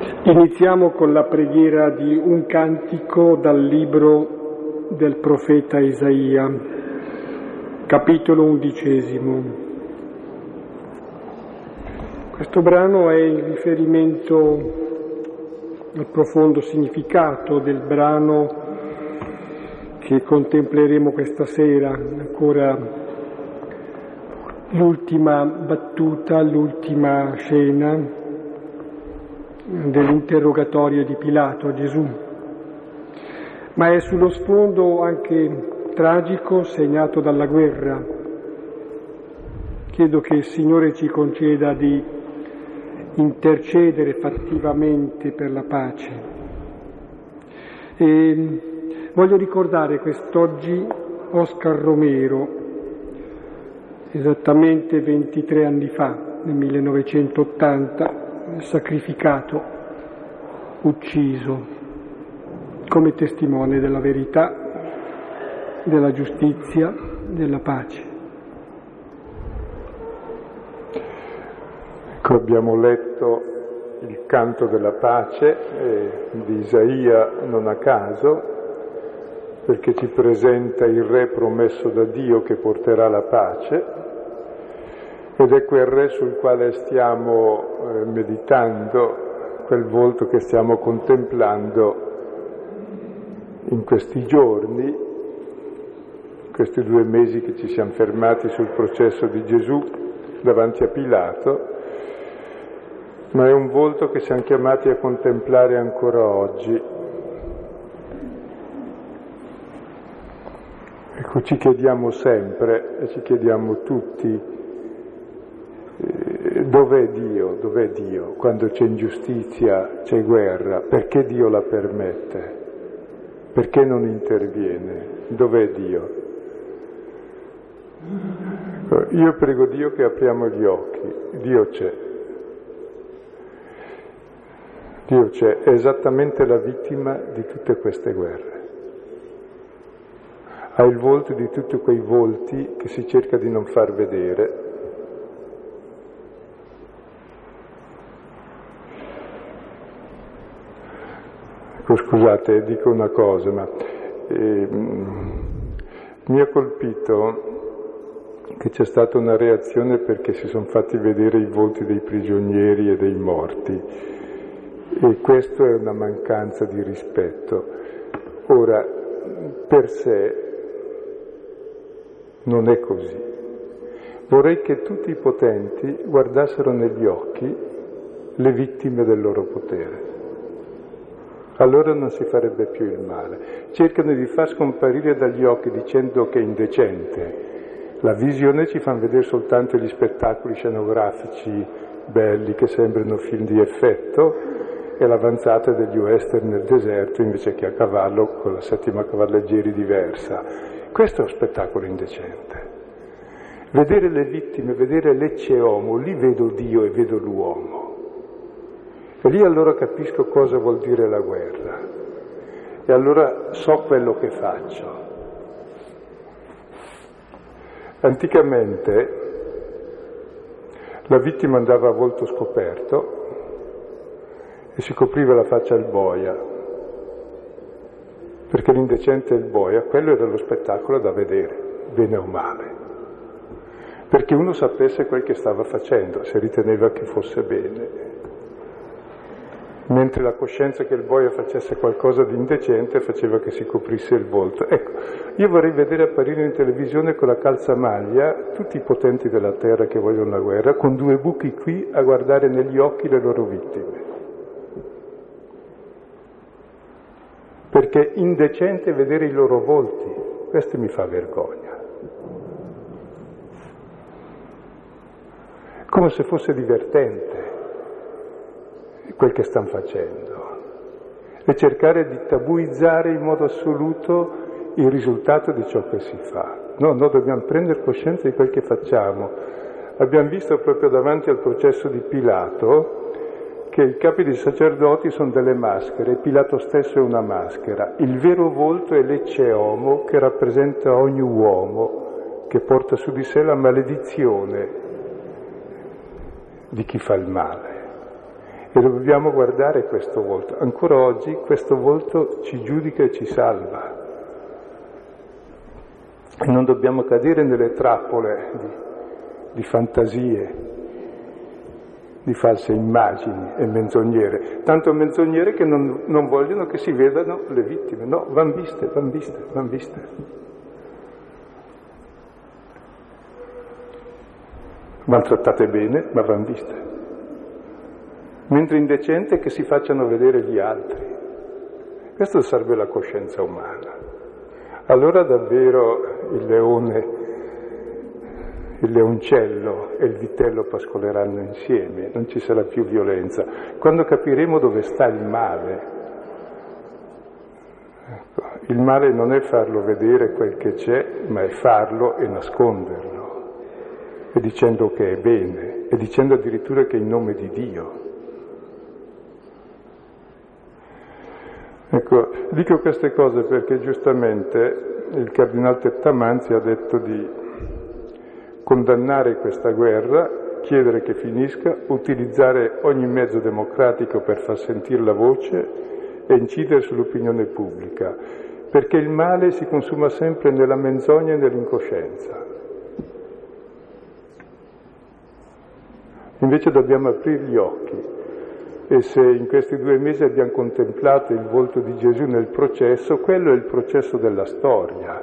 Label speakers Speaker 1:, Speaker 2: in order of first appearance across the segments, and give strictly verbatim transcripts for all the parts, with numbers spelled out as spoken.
Speaker 1: Iniziamo con la preghiera di un cantico dal libro del profeta Isaia, capitolo undicesimo. Questo brano è in riferimento al profondo significato del brano che contempleremo questa sera, ancora l'ultima battuta, l'ultima scena dell'interrogatorio di Pilato a Gesù, ma è sullo sfondo anche tragico segnato dalla guerra. Chiedo che il Signore ci conceda di intercedere fattivamente per la pace. E voglio ricordare quest'oggi Oscar Romero, esattamente ventitré anni fa, nel millenovecentottanta, sacrificato, ucciso, come testimone della verità, della giustizia, della pace.
Speaker 2: Ecco, abbiamo letto il canto della pace eh, di Isaia non a caso, perché ci presenta il re promesso da Dio che porterà la pace, ed è quel re sul quale stiamo eh, meditando, quel volto che stiamo contemplando in questi giorni, questi due mesi che ci siamo fermati sul processo di Gesù davanti a Pilato, ma è un volto che siamo chiamati a contemplare ancora oggi. Ecco, ci chiediamo sempre, e ci chiediamo tutti, dov'è Dio? Dov'è Dio? Quando c'è ingiustizia, c'è guerra, perché Dio la permette? Perché non interviene? Dov'è Dio? Io prego Dio che apriamo gli occhi. Dio c'è. Dio c'è, è esattamente la vittima di tutte queste guerre. Ha il volto di tutti quei volti che si cerca di non far vedere. Scusate, dico una cosa, ma eh, mi ha colpito che c'è stata una reazione perché si sono fatti vedere i volti dei prigionieri e dei morti, e questo è una mancanza di rispetto. Ora, per sé non è così. Vorrei che tutti i potenti guardassero negli occhi le vittime del loro potere. Allora non si farebbe più il male. Cercano di far scomparire dagli occhi dicendo che è indecente. La visione ci fa vedere soltanto gli spettacoli scenografici belli che sembrano film di effetto e l'avanzata degli western nel deserto invece che a cavallo con la settima cavalleggeri diversa. Questo è un spettacolo indecente. Vedere le vittime, vedere l'ecce homo, lì vedo Dio e vedo l'uomo. E lì allora capisco cosa vuol dire la guerra, e allora so quello che faccio. Anticamente la vittima andava a volto scoperto e si copriva la faccia al boia, perché l'indecente è il boia, quello era lo spettacolo da vedere, bene o male, perché uno sapesse quel che stava facendo, se riteneva che fosse bene. Mentre la coscienza che il boia facesse qualcosa di indecente faceva che si coprisse il volto. Ecco, io vorrei vedere apparire in televisione con la calzamaglia tutti i potenti della terra che vogliono la guerra, con due buchi qui a guardare negli occhi le loro vittime. Perché indecente vedere i loro volti, questo mi fa vergogna. Come se fosse divertente quel che stanno facendo, e cercare di tabuizzare in modo assoluto il risultato di ciò che si fa. No, noi dobbiamo prendere coscienza di quel che facciamo. Abbiamo visto proprio davanti al processo di Pilato che i capi dei sacerdoti sono delle maschere, e Pilato stesso è una maschera. Il vero volto è l'ecce homo, che rappresenta ogni uomo, che porta su di sé la maledizione di chi fa il male. E dobbiamo guardare questo volto. Ancora oggi questo volto ci giudica e ci salva. E non dobbiamo cadere nelle trappole di, di fantasie, di false immagini e menzognere. Tanto menzognere che non, non vogliono che si vedano le vittime. No, van viste, van viste, van viste. Van trattate bene, ma van viste. Mentre indecente che si facciano vedere gli altri. Questo serve la coscienza umana. Allora davvero il leone, il leoncello e il vitello pascoleranno insieme, non ci sarà più violenza. Quando capiremo dove sta il male, ecco, il male non è farlo vedere quel che c'è, ma è farlo e nasconderlo, e dicendo che è bene, e dicendo addirittura che è in nome di Dio. Ecco, dico queste cose perché giustamente il Cardinal Tettamanzi ha detto di condannare questa guerra, chiedere che finisca, utilizzare ogni mezzo democratico per far sentire la voce e incidere sull'opinione pubblica, perché il male si consuma sempre nella menzogna e nell'incoscienza. Invece dobbiamo aprire gli occhi. E se in questi due mesi abbiamo contemplato il volto di Gesù nel processo, quello è il processo della storia.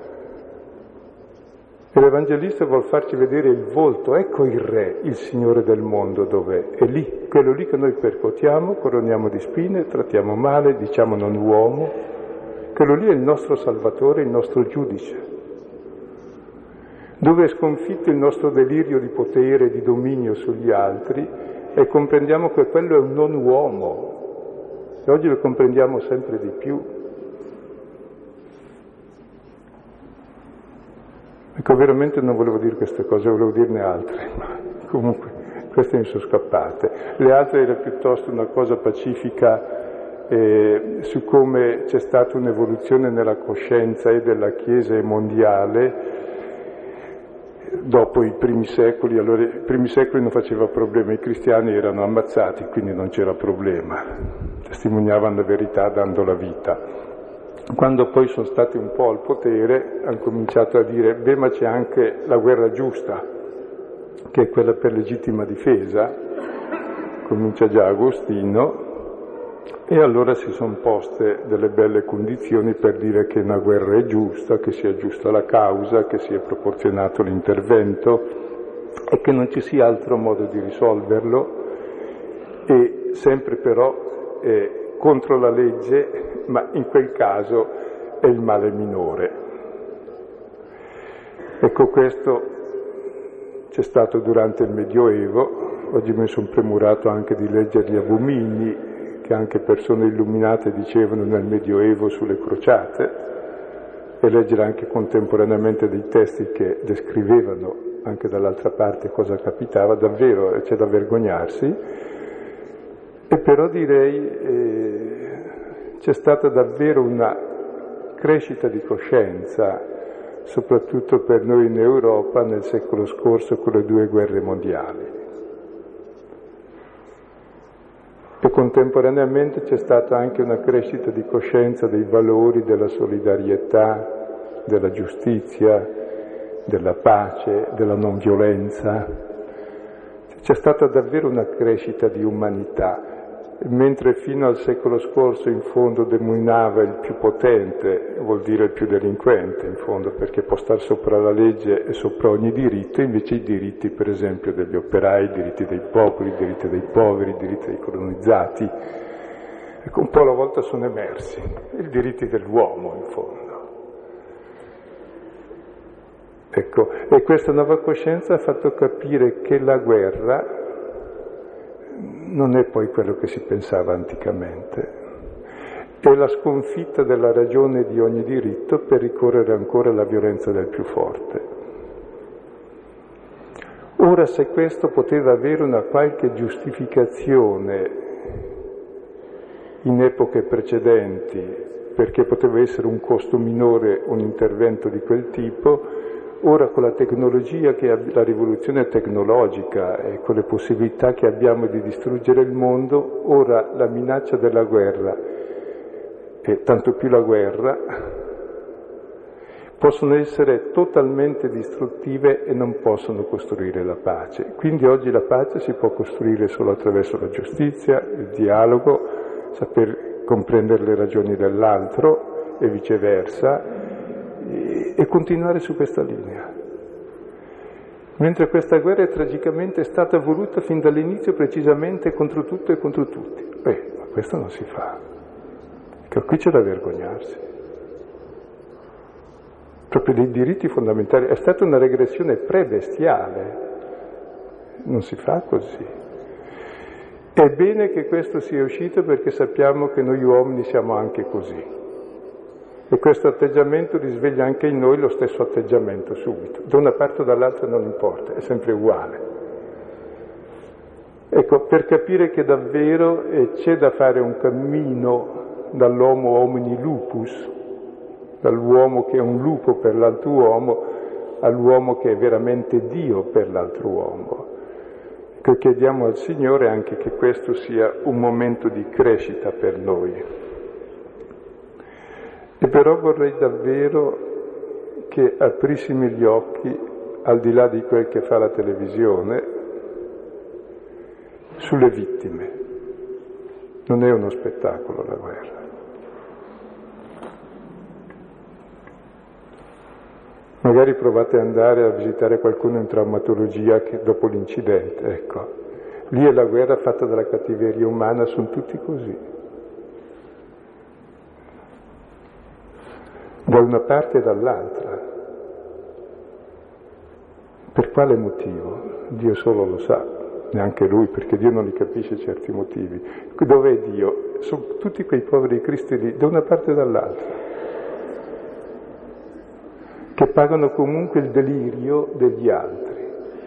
Speaker 2: E l'Evangelista vuol farci vedere il volto, ecco il Re, il Signore del mondo dov'è. È lì, quello lì che noi percotiamo, coroniamo di spine, trattiamo male, diciamo non uomo. Quello lì è il nostro Salvatore, il nostro Giudice. Dove è sconfitto il nostro delirio di potere e di dominio sugli altri, e comprendiamo che quello è un non uomo, e oggi lo comprendiamo sempre di più. Ecco, veramente non volevo dire queste cose, volevo dirne altre, ma comunque queste mi sono scappate. Le altre era piuttosto una cosa pacifica eh, su come c'è stata un'evoluzione nella coscienza e della Chiesa e mondiale dopo i primi secoli. Allora, i primi secoli non faceva problema, i cristiani erano ammazzati, quindi non c'era problema, testimoniavano la verità dando la vita. Quando poi sono stati un po' al potere, hanno cominciato a dire, beh, ma c'è anche la guerra giusta, che è quella per legittima difesa, comincia già Agostino, e allora si sono poste delle belle condizioni per dire che una guerra è giusta, che sia giusta la causa, che sia proporzionato l'intervento e che non ci sia altro modo di risolverlo, e sempre però eh, contro la legge, ma in quel caso è il male minore. Ecco, questo c'è stato durante il Medioevo. Oggi mi sono premurato anche di leggere gli abomini che anche persone illuminate dicevano nel Medioevo sulle crociate, e leggere anche contemporaneamente dei testi che descrivevano anche dall'altra parte cosa capitava. Davvero c'è da vergognarsi. E però direi eh, c'è stata davvero una crescita di coscienza, soprattutto per noi in Europa nel secolo scorso con le due guerre mondiali. E contemporaneamente c'è stata anche una crescita di coscienza dei valori della solidarietà, della giustizia, della pace, della non violenza. C'è stata davvero una crescita di umanità, mentre fino al secolo scorso in fondo dominava il più potente, vuol dire il più delinquente in fondo, perché può stare sopra la legge e sopra ogni diritto, invece i diritti per esempio degli operai, i diritti dei popoli, i diritti dei poveri, i diritti dei colonizzati, ecco, un po' alla volta sono emersi, i diritti dell'uomo in fondo. Ecco, e questa nuova coscienza ha fatto capire che la guerra non è poi quello che si pensava anticamente, è la sconfitta della ragione di ogni diritto per ricorrere ancora alla violenza del più forte. Ora, se questo poteva avere una qualche giustificazione in epoche precedenti, perché poteva essere un costo minore un intervento di quel tipo, Ora con la tecnologia, che la rivoluzione tecnologica e con le possibilità che abbiamo di distruggere il mondo, ora la minaccia della guerra, e tanto più la guerra, possono essere totalmente distruttive e non possono costruire la pace. Quindi oggi la pace si può costruire solo attraverso la giustizia, il dialogo, saper comprendere le ragioni dell'altro e viceversa, e continuare su questa linea. Mentre questa guerra è tragicamente stata voluta fin dall'inizio precisamente contro tutto e contro tutti. Beh, ma questo non si fa. Che qui c'è da vergognarsi. Proprio dei diritti fondamentali. È stata una regressione pre-bestiale. Non si fa così. È bene che questo sia uscito perché sappiamo che noi uomini siamo anche così. E questo atteggiamento risveglia anche in noi lo stesso atteggiamento subito. Da una parte o dall'altra non importa, è sempre uguale. Ecco, per capire che davvero eh, c'è da fare un cammino dall'homo homini lupus, dall'uomo che è un lupo per l'altro uomo, all'uomo che è veramente Dio per l'altro uomo. Ecco, chiediamo al Signore anche che questo sia un momento di crescita per noi. E però vorrei davvero che aprissimo gli occhi, al di là di quel che fa la televisione, sulle vittime. Non è uno spettacolo la guerra. Magari provate ad andare a visitare qualcuno in traumatologia che dopo l'incidente, ecco. Lì è la guerra fatta dalla cattiveria umana, sono tutti così. Da una parte e dall'altra. Per quale motivo? Dio solo lo sa, neanche Lui, perché Dio non li capisce certi motivi. Dov'è Dio? Sono tutti quei poveri cristiani da una parte e dall'altra, che pagano comunque il delirio degli altri.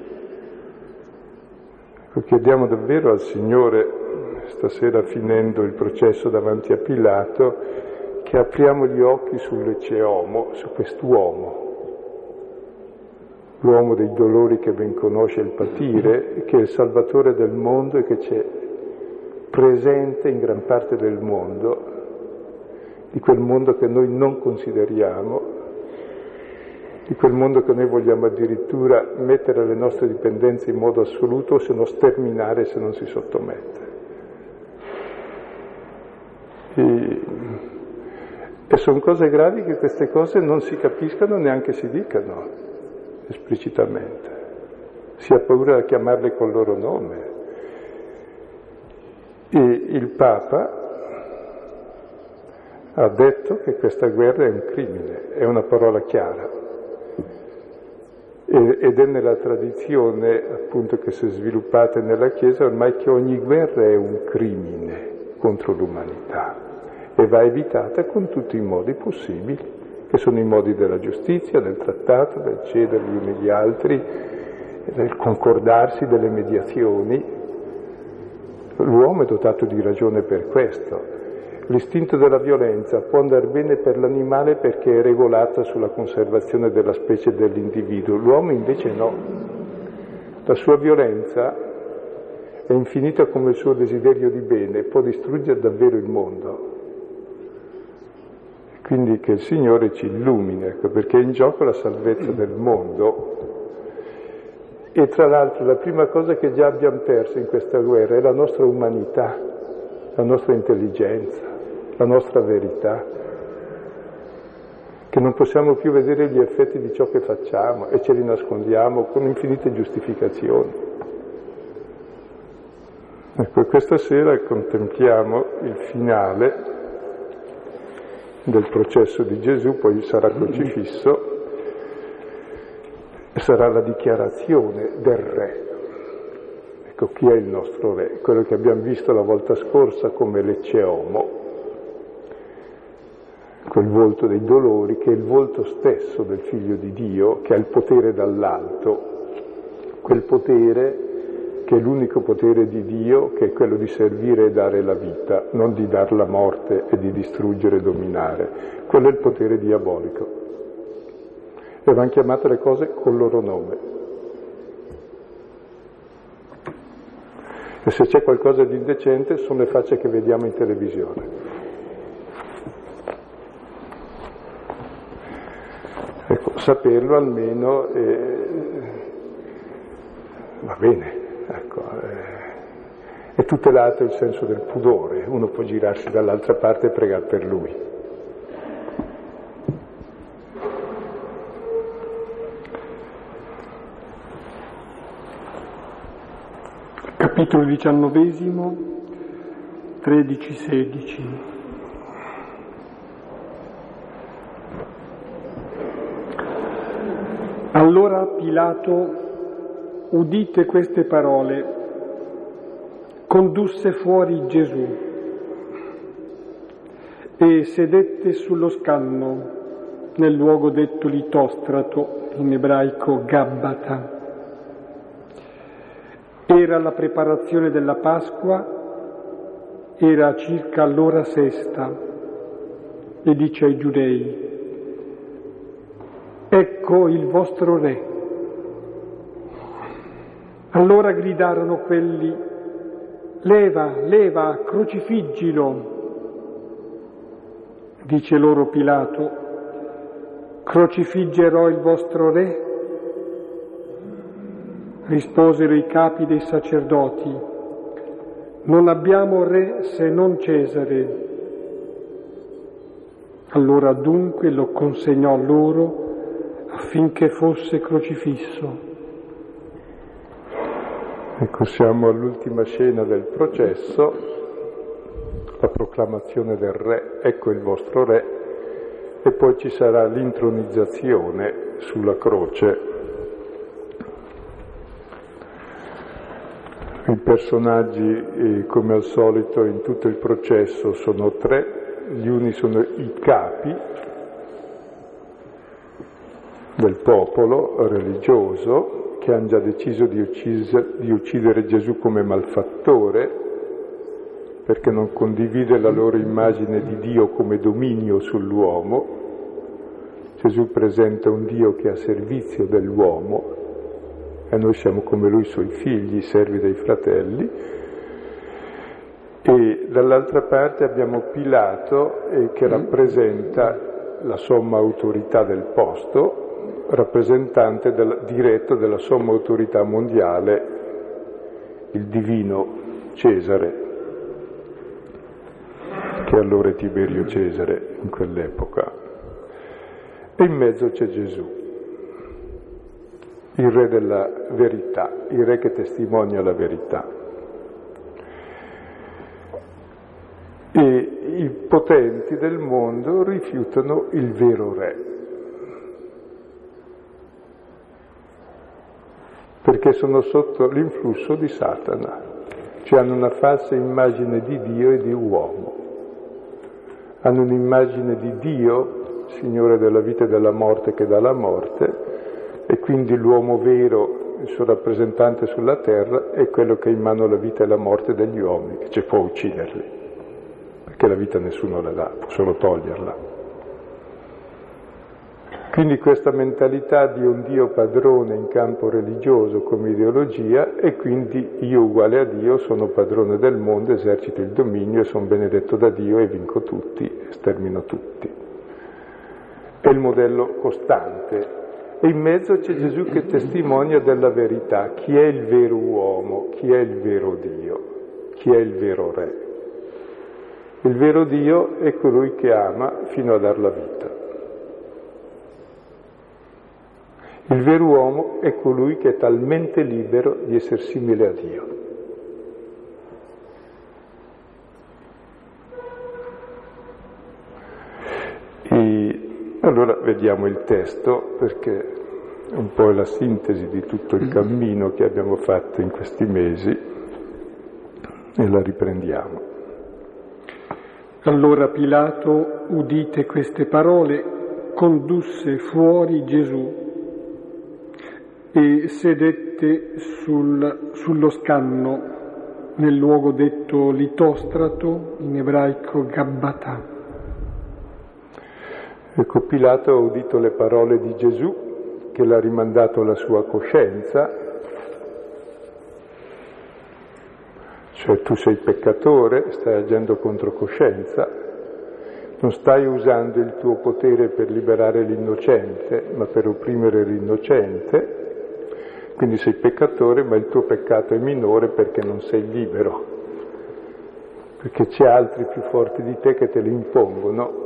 Speaker 2: Ecco, chiediamo davvero al Signore, stasera finendo il processo davanti a Pilato, che apriamo gli occhi sull'Ecceomo, su quest'uomo, l'uomo dei dolori che ben conosce il patire, che è il Salvatore del mondo e che c'è presente in gran parte del mondo, di quel mondo che noi non consideriamo, di quel mondo che noi vogliamo addirittura mettere alle nostre dipendenze in modo assoluto, se non sterminare se non si sottomette. E... E sono cose gravi che queste cose non si capiscano, neanche si dicano esplicitamente. Si ha paura di chiamarle col loro nome. E il Papa ha detto che questa guerra è un crimine, è una parola chiara. Ed è nella tradizione, appunto, che si è sviluppata nella Chiesa ormai che ogni guerra è un crimine contro l'umanità. E va evitata con tutti i modi possibili, che sono i modi della giustizia, del trattato, del cedere gli uni gli altri, del concordarsi, delle mediazioni. L'uomo è dotato di ragione per questo. L'istinto della violenza può andare bene per l'animale perché è regolata sulla conservazione della specie e dell'individuo, l'uomo invece no. La sua violenza è infinita come il suo desiderio di bene, può distruggere davvero il mondo. Quindi che il Signore ci illumini, ecco, perché è in gioco la salvezza del mondo. E tra l'altro la prima cosa che già abbiamo perso in questa guerra è la nostra umanità, la nostra intelligenza, la nostra verità, che non possiamo più vedere gli effetti di ciò che facciamo e ce li nascondiamo con infinite giustificazioni. Ecco, questa sera contempliamo il finale del processo di Gesù, poi sarà crocifisso, e sarà la dichiarazione del Re. Ecco, chi è il nostro Re? Quello che abbiamo visto la volta scorsa come l'Ecceomo, quel volto dei dolori, che è il volto stesso del Figlio di Dio, che ha il potere dall'alto, quel potere che è l'unico potere di Dio, che è quello di servire e dare la vita, non di dar la morte e di distruggere e dominare. Quello è il potere diabolico. e avevano chiamato le cose col loro nome. E se c'è qualcosa di indecente sono le facce che vediamo in televisione. Ecco, saperlo almeno eh, va bene, ecco, eh, è tutelato il senso del pudore, uno può girarsi dall'altra parte e pregare per lui.
Speaker 1: Capitolo diciannovesimo, tredici sedici. Allora Pilato, udite queste parole, condusse fuori Gesù e sedette sullo scanno nel luogo detto Litostrato, in ebraico Gabbata. Era la preparazione della Pasqua, era circa l'ora sesta, e dice ai giudei: ecco il vostro re. Allora gridarono quelli: leva, leva, crocifiggilo. Dice loro Pilato: crocifiggerò il vostro re? Risposero i capi dei sacerdoti: non abbiamo re se non Cesare. Allora dunque lo consegnò loro affinché fosse crocifisso.
Speaker 2: Ecco, siamo all'ultima scena del processo, la proclamazione del re, ecco il vostro re, e poi ci sarà l'intronizzazione sulla croce. I personaggi, eh, come al solito in tutto il processo, sono tre. Gli uni sono i capi del popolo religioso, che hanno già deciso di, uccise, di uccidere Gesù come malfattore, perché non condivide la loro immagine di Dio come dominio sull'uomo. Gesù presenta un Dio che è a servizio dell'uomo, e noi siamo come lui, suoi figli, servi dei fratelli. E dall'altra parte abbiamo Pilato eh, che rappresenta la somma autorità del posto, rappresentante del, diretto della somma autorità mondiale, il divino Cesare, che allora è Tiberio Cesare in quell'epoca. E in mezzo c'è Gesù, il re della verità, il re che testimonia la verità. E i potenti del mondo rifiutano il vero re, perché sono sotto l'influsso di Satana, cioè hanno una falsa immagine di Dio e di uomo. Hanno un'immagine di Dio, Signore della vita e della morte, che dà la morte, e quindi l'uomo vero, il suo rappresentante sulla terra, è quello che ha in mano la vita e la morte degli uomini, che ci può ucciderli, perché la vita nessuno la dà, può solo toglierla. Quindi questa mentalità di un Dio padrone in campo religioso come ideologia, e quindi io uguale a Dio sono padrone del mondo, esercito il dominio e sono benedetto da Dio e vinco tutti, stermino tutti. È il modello costante. E in mezzo c'è Gesù che testimonia della verità. Chi è il vero uomo? Chi è il vero Dio? Chi è il vero re? Il vero Dio è colui che ama fino a dar la vita. Il vero uomo è colui che è talmente libero di essere simile a Dio. E allora vediamo il testo, perché un po' è la sintesi di tutto il cammino che abbiamo fatto in questi mesi, e la riprendiamo.
Speaker 1: Allora Pilato, udite queste parole, condusse fuori Gesù e sedette sul, sullo scanno nel luogo detto Litostrato, in ebraico Gabbata.
Speaker 2: Ecco, Pilato ha udito le parole di Gesù che l'ha rimandato alla sua coscienza, cioè tu sei peccatore, stai agendo contro coscienza, non stai usando il tuo potere per liberare l'innocente, ma per opprimere l'innocente, quindi sei peccatore, ma il tuo peccato è minore perché non sei libero, perché c'è altri più forti di te che te li impongono.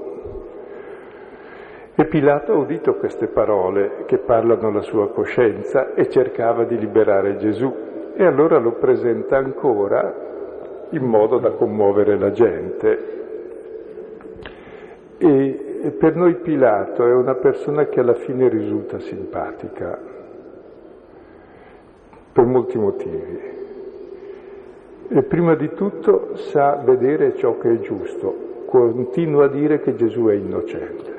Speaker 2: E Pilato ha udito queste parole che parlano alla sua coscienza e cercava di liberare Gesù, e allora lo presenta ancora in modo da commuovere la gente. E, e per noi Pilato è una persona che alla fine risulta simpatica, per molti motivi. E prima di tutto sa vedere ciò che è giusto, continua a dire che Gesù è innocente.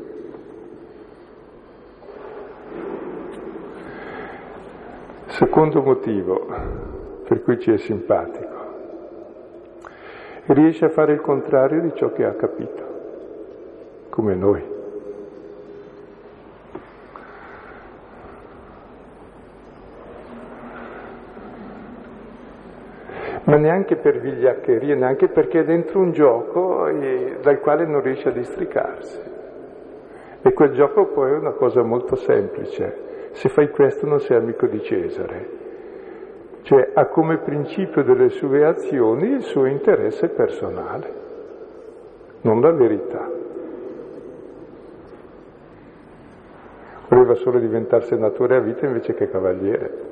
Speaker 2: Secondo motivo per cui ci è simpatico, riesce a fare il contrario di ciò che ha capito, come noi. Ma neanche per vigliaccheria, neanche perché è dentro un gioco e, dal quale non riesce a districarsi. E quel gioco poi è una cosa molto semplice. Se fai questo non sei amico di Cesare. Cioè ha come principio delle sue azioni il suo interesse personale, non la verità. Voleva solo diventare senatore a vita invece che cavaliere.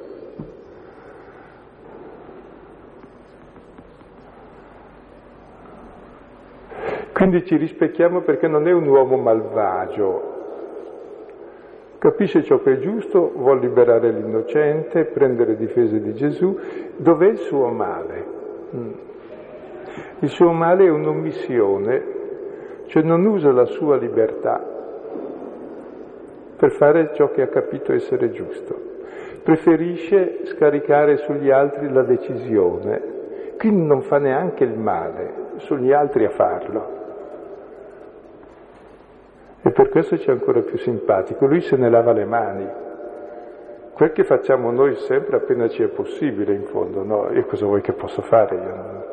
Speaker 2: Quindi ci rispecchiamo perché non è un uomo malvagio, capisce ciò che è giusto, vuol liberare l'innocente, prendere difese di Gesù. Dov'è il suo male? Il suo male è un'omissione, cioè non usa la sua libertà per fare ciò che ha capito essere giusto. Preferisce scaricare sugli altri la decisione, quindi non fa neanche il male, sono gli altri a farlo. E per questo ci è ancora più simpatico, lui se ne lava le mani. Quel che facciamo noi sempre appena ci è possibile, in fondo, no? Io cosa vuoi che posso fare? Io non...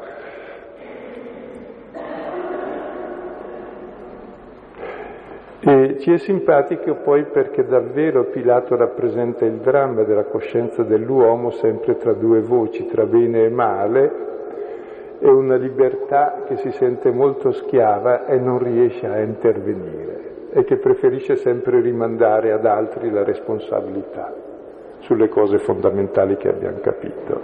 Speaker 2: E ci è simpatico poi perché davvero Pilato rappresenta il dramma della coscienza dell'uomo sempre tra due voci, tra bene e male, e una libertà che si sente molto schiava e non riesce a intervenire, e che preferisce sempre rimandare ad altri la responsabilità sulle cose fondamentali che abbiamo capito.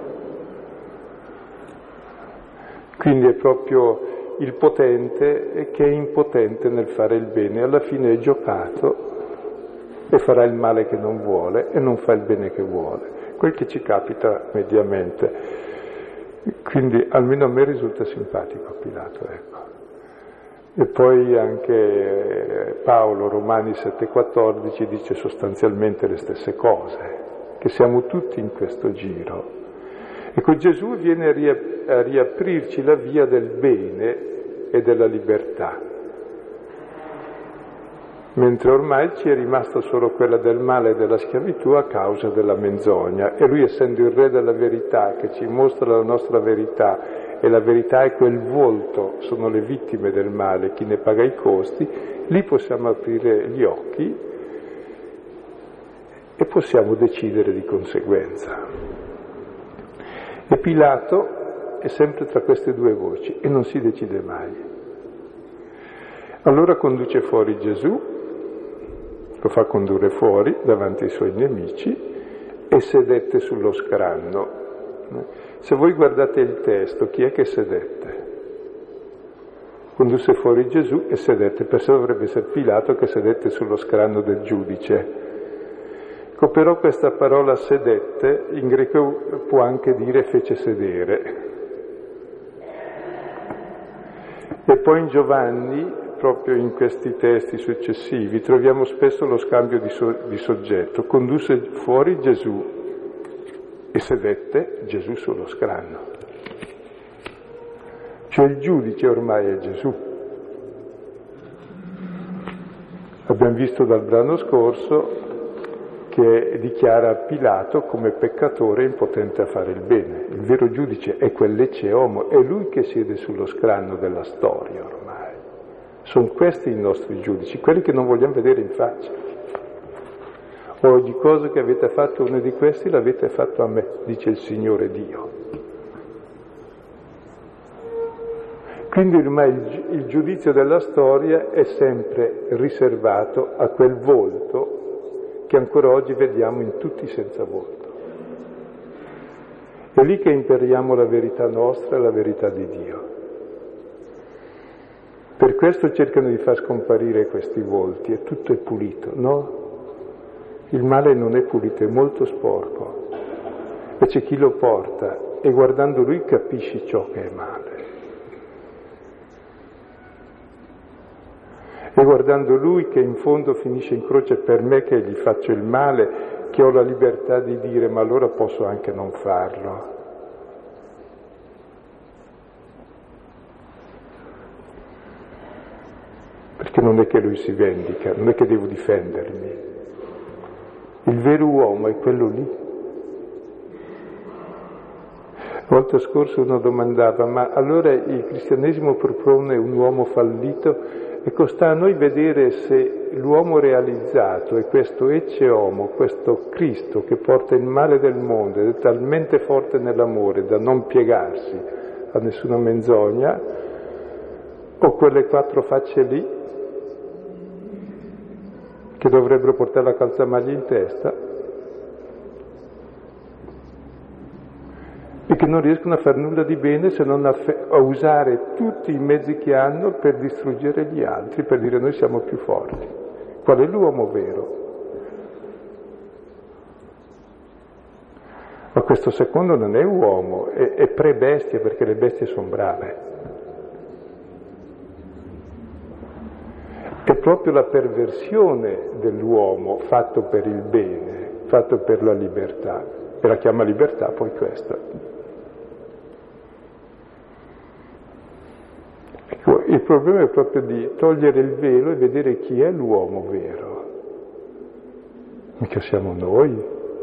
Speaker 2: Quindi è proprio il potente che è impotente nel fare il bene, alla fine è giocato e farà il male che non vuole e non fa il bene che vuole, quel che ci capita mediamente. Quindi almeno a me risulta simpatico Pilato, ecco. E poi anche Paolo, Romani sette quattordici, dice sostanzialmente le stesse cose, che siamo tutti in questo giro. Ecco, Gesù viene a riaprirci la via del bene e della libertà, mentre ormai ci è rimasta solo quella del male e della schiavitù a causa della menzogna. E lui, essendo il re della verità, che ci mostra la nostra verità, e la verità è quel volto, sono le vittime del male, chi ne paga i costi, lì possiamo aprire gli occhi e possiamo decidere di conseguenza. E Pilato è sempre tra queste due voci e non si decide mai. Allora conduce fuori Gesù, lo fa condurre fuori davanti ai suoi nemici e sedette sullo scranno. Se voi guardate il testo, chi è che sedette? Condusse fuori Gesù e sedette, perciò dovrebbe essere Pilato che sedette sullo scranno del giudice. Ecco, però questa parola sedette in greco può anche dire fece sedere. E poi in Giovanni, proprio in questi testi successivi, troviamo spesso lo scambio di, so- di soggetto. Condusse fuori Gesù e sedette Gesù sullo scranno. Cioè il giudice ormai è Gesù. Abbiamo visto dal brano scorso che dichiara Pilato come peccatore impotente a fare il bene. Il vero giudice è quell'ecce homo, è lui che siede sullo scranno della storia ormai. Sono questi i nostri giudici, quelli che non vogliamo vedere in faccia. Ogni cosa che avete fatto uno di questi l'avete fatto a me, dice il Signore Dio. Quindi ormai il, il giudizio della storia è sempre riservato a quel volto che ancora oggi vediamo in tutti senza volto. È lì che imperiamo la verità nostra e la verità di Dio. Per questo cercano di far scomparire questi volti, e tutto è pulito, no? Il male non è pulito, è molto sporco, e c'è chi lo porta, e guardando lui capisci ciò che è male. E guardando lui che in fondo finisce in croce per me che gli faccio il male, che ho la libertà di dire ma allora posso anche non farlo. Perché non è che lui si vendica, non è che devo difendermi. Il vero uomo è quello lì. La volta scorsa uno domandava, ma allora il cristianesimo propone un uomo fallito? Ecco, sta a noi vedere se l'uomo realizzato è questo ecce homo, questo Cristo che porta il male del mondo ed è talmente forte nell'amore da non piegarsi a nessuna menzogna, o quelle quattro facce lì che dovrebbero portare la calzamaglia in testa e che non riescono a fare nulla di bene se non a, fe- a usare tutti i mezzi che hanno per distruggere gli altri, per dire noi siamo più forti. Qual è l'uomo vero? Ma questo secondo non è uomo, è, è pre-bestia, perché le bestie sono brave. È proprio la perversione dell'uomo fatto per il bene, fatto per la libertà. E la chiama libertà poi questa. Ecco, il problema è proprio di togliere il velo e vedere chi è l'uomo vero. Mica siamo noi.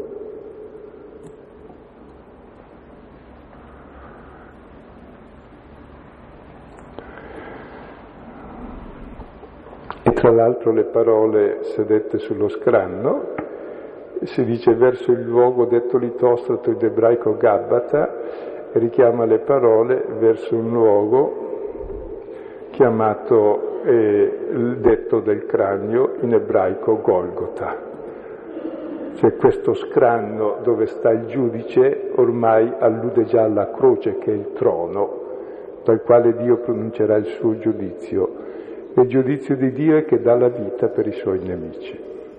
Speaker 2: E tra l'altro le parole sedette sullo scranno, si dice verso il luogo detto Litostrato ed ebraico Gabbata, e richiama le parole verso un luogo chiamato eh, il detto del cranio in ebraico Golgota. Cioè questo scranno dove sta il giudice ormai allude già alla croce che è il trono dal quale Dio pronuncerà il suo giudizio. E il giudizio di Dio è che dà la vita per i suoi nemici.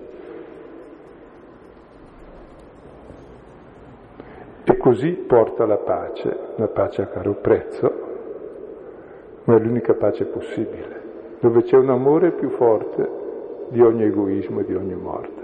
Speaker 2: E così porta la pace, una pace a caro prezzo, ma è l'unica pace possibile, dove c'è un amore più forte di ogni egoismo e di ogni morte.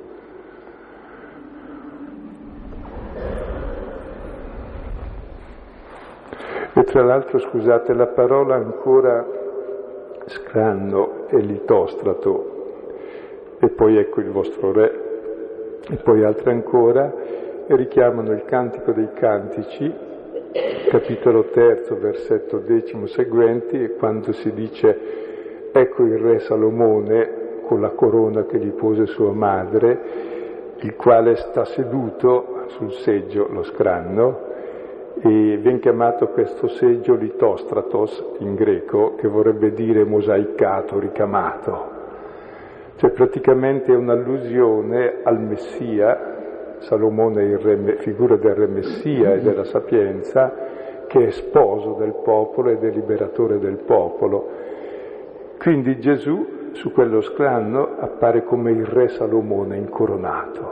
Speaker 2: E tra l'altro, scusate, la parola ancora scranno e litostrato, e poi ecco il vostro re, e poi altre ancora, e richiamano il Cantico dei Cantici, capitolo terzo, versetto decimo seguenti, quando si dice ecco il re Salomone con la corona che gli pose sua madre, il quale sta seduto sul seggio, lo scranno, e viene chiamato questo seggio litostratos in greco, che vorrebbe dire mosaicato, ricamato. Cioè praticamente è un'allusione al Messia. Salomone è il re, figura del re Messia e della sapienza, che è sposo del popolo ed è liberatore del popolo. Quindi Gesù su quello scranno appare come il re Salomone incoronato,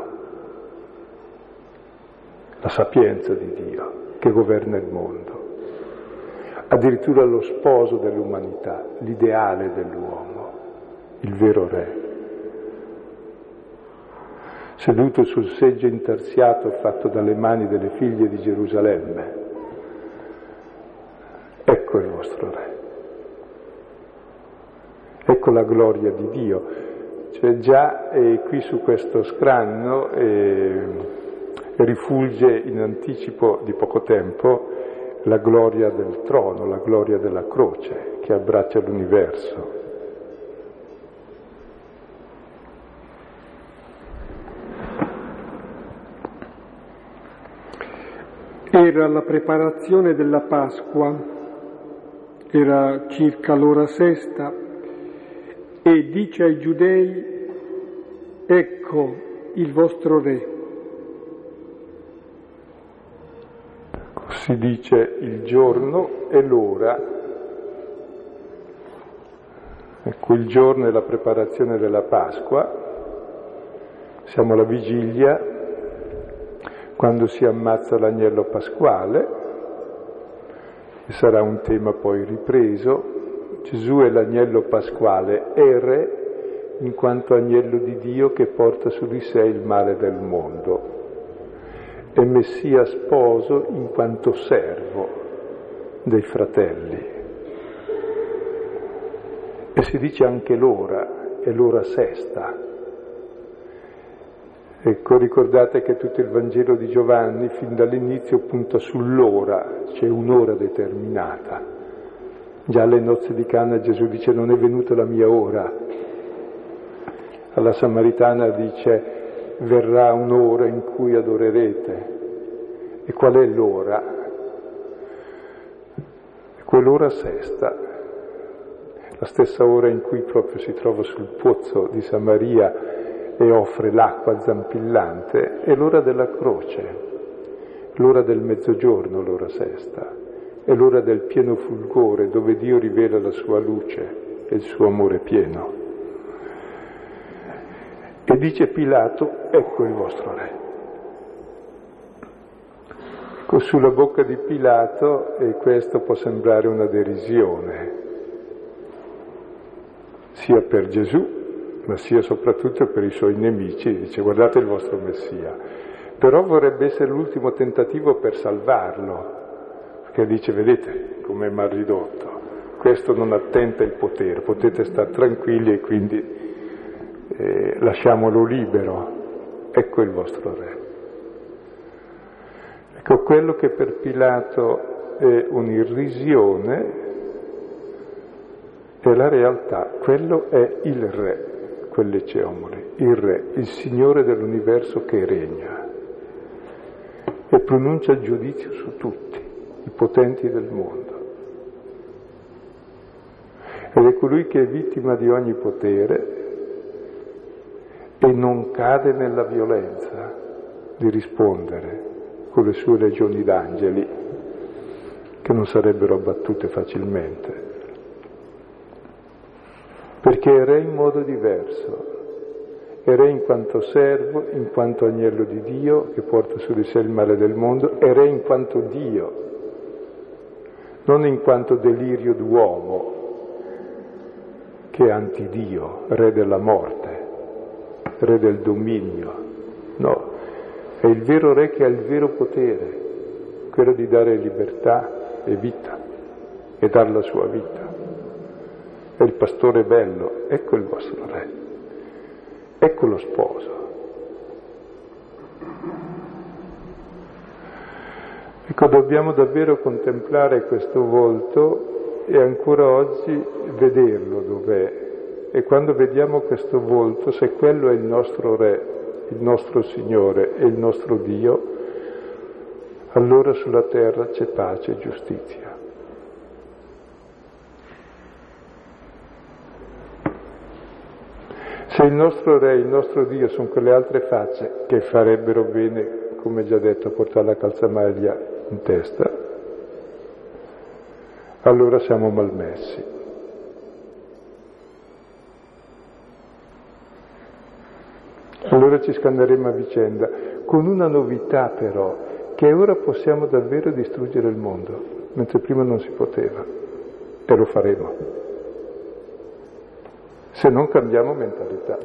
Speaker 2: la sapienza di Dio che governa il mondo, addirittura lo sposo dell'umanità, l'ideale dell'uomo, il vero re. Seduto sul seggio intarsiato fatto dalle mani delle figlie di Gerusalemme. Ecco il vostro re. Ecco la gloria di Dio. Cioè già eh, qui su questo scranno eh, rifulge in anticipo di poco tempo la gloria del trono, la gloria della croce che abbraccia l'universo.
Speaker 1: Era la preparazione della Pasqua, era circa l'ora sesta, e dice ai Giudei: ecco il vostro re.
Speaker 2: Si dice il giorno e l'ora. Ecco, il giorno è la preparazione della Pasqua, siamo alla vigilia, quando si ammazza l'agnello pasquale, e sarà un tema poi ripreso. Gesù è l'agnello pasquale, è re in quanto agnello di Dio che porta su di sé il male del mondo. È Messia sposo in quanto servo dei fratelli. E si dice anche l'ora, è l'ora sesta. Ecco, ricordate che tutto il Vangelo di Giovanni fin dall'inizio punta sull'ora, c'è un'ora determinata. Già alle nozze di Cana Gesù dice: non è venuta la mia ora. Alla Samaritana dice: verrà un'ora in cui adorerete. E qual è l'ora? È quell'ora sesta, la stessa ora in cui proprio si trova sul pozzo di Samaria e offre l'acqua zampillante, è l'ora della croce, l'ora del mezzogiorno, l'ora sesta, è l'ora del pieno fulgore, dove Dio rivela la sua luce e il suo amore pieno. E dice Pilato: ecco il vostro re. Ecco, sulla bocca di Pilato, e questo può sembrare una derisione, sia per Gesù, ma sia soprattutto per i suoi nemici. Dice: guardate il vostro Messia. Però vorrebbe essere l'ultimo tentativo per salvarlo, perché dice: vedete come è mal ridotto, questo non attenta il potere, potete stare tranquilli e quindi eh, lasciamolo libero, ecco il vostro re. Ecco, quello che per Pilato è un'irrisione è la realtà, quello è il re, quell'Eceomole, il re, il Signore dell'universo che regna e pronuncia giudizio su tutti i potenti del mondo. Ed è colui che è vittima di ogni potere e non cade nella violenza di rispondere con le sue legioni d'angeli, che non sarebbero abbattute facilmente, perché è re in modo diverso. È re in quanto servo, in quanto agnello di Dio che porta su di sé il male del mondo, è re in quanto Dio, non in quanto delirio d'uomo che è antidio, re della morte, re del dominio. No, è il vero re che ha il vero potere, quello di dare libertà e vita e dar la sua vita. È il pastore bello, ecco il vostro re, ecco lo sposo. Ecco, dobbiamo davvero contemplare questo volto e ancora oggi vederlo dov'è. E quando vediamo questo volto, se quello è il nostro re, il nostro Signore e il nostro Dio, allora sulla terra c'è pace e giustizia. Se il nostro Re, il nostro Dio sono quelle altre facce che farebbero bene, come già detto, a portare la calzamaglia in testa, allora siamo malmessi. Allora ci scanneremo a vicenda, con una novità però, che ora possiamo davvero distruggere il mondo, mentre prima non si poteva, e lo faremo, se non cambiamo mentalità.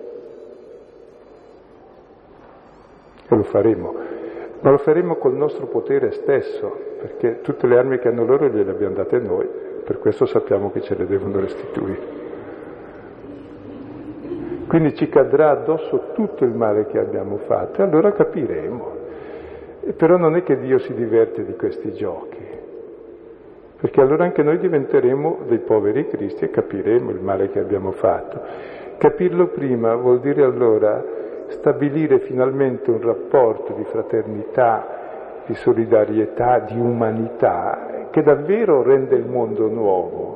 Speaker 2: E lo faremo, ma lo faremo col nostro potere stesso, perché tutte le armi che hanno loro gliele abbiamo date noi, per questo sappiamo che ce le devono restituire. quindi ci cadrà addosso tutto il male che abbiamo fatto, e allora capiremo. E però non è che Dio si diverte di questi giochi, perché allora anche noi diventeremo dei poveri cristi e capiremo il male che abbiamo fatto. Capirlo prima vuol dire allora stabilire finalmente un rapporto di fraternità, di solidarietà, di umanità, che davvero rende il mondo nuovo.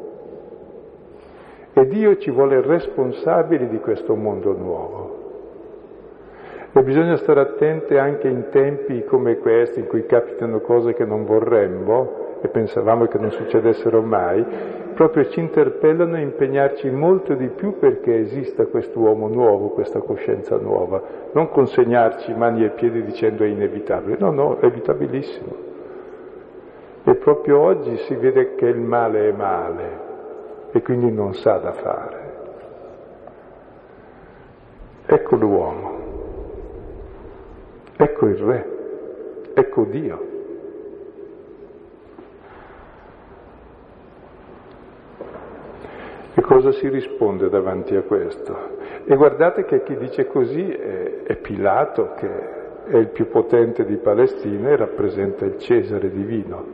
Speaker 2: E Dio ci vuole responsabili di questo mondo nuovo. E bisogna stare attenti anche in tempi come questi, in cui capitano cose che non vorremmo, e pensavamo che non succedessero mai, proprio ci interpellano a impegnarci molto di più perché esista quest'uomo nuovo, questa coscienza nuova, non consegnarci mani e piedi dicendo è inevitabile, no, no, è evitabilissimo. E proprio oggi si vede che il male è male e quindi non sa da fare. Ecco l'uomo, ecco il re, ecco Dio. E cosa si risponde davanti a questo? E guardate che chi dice così è, è Pilato, che è il più potente di Palestina e rappresenta il Cesare divino.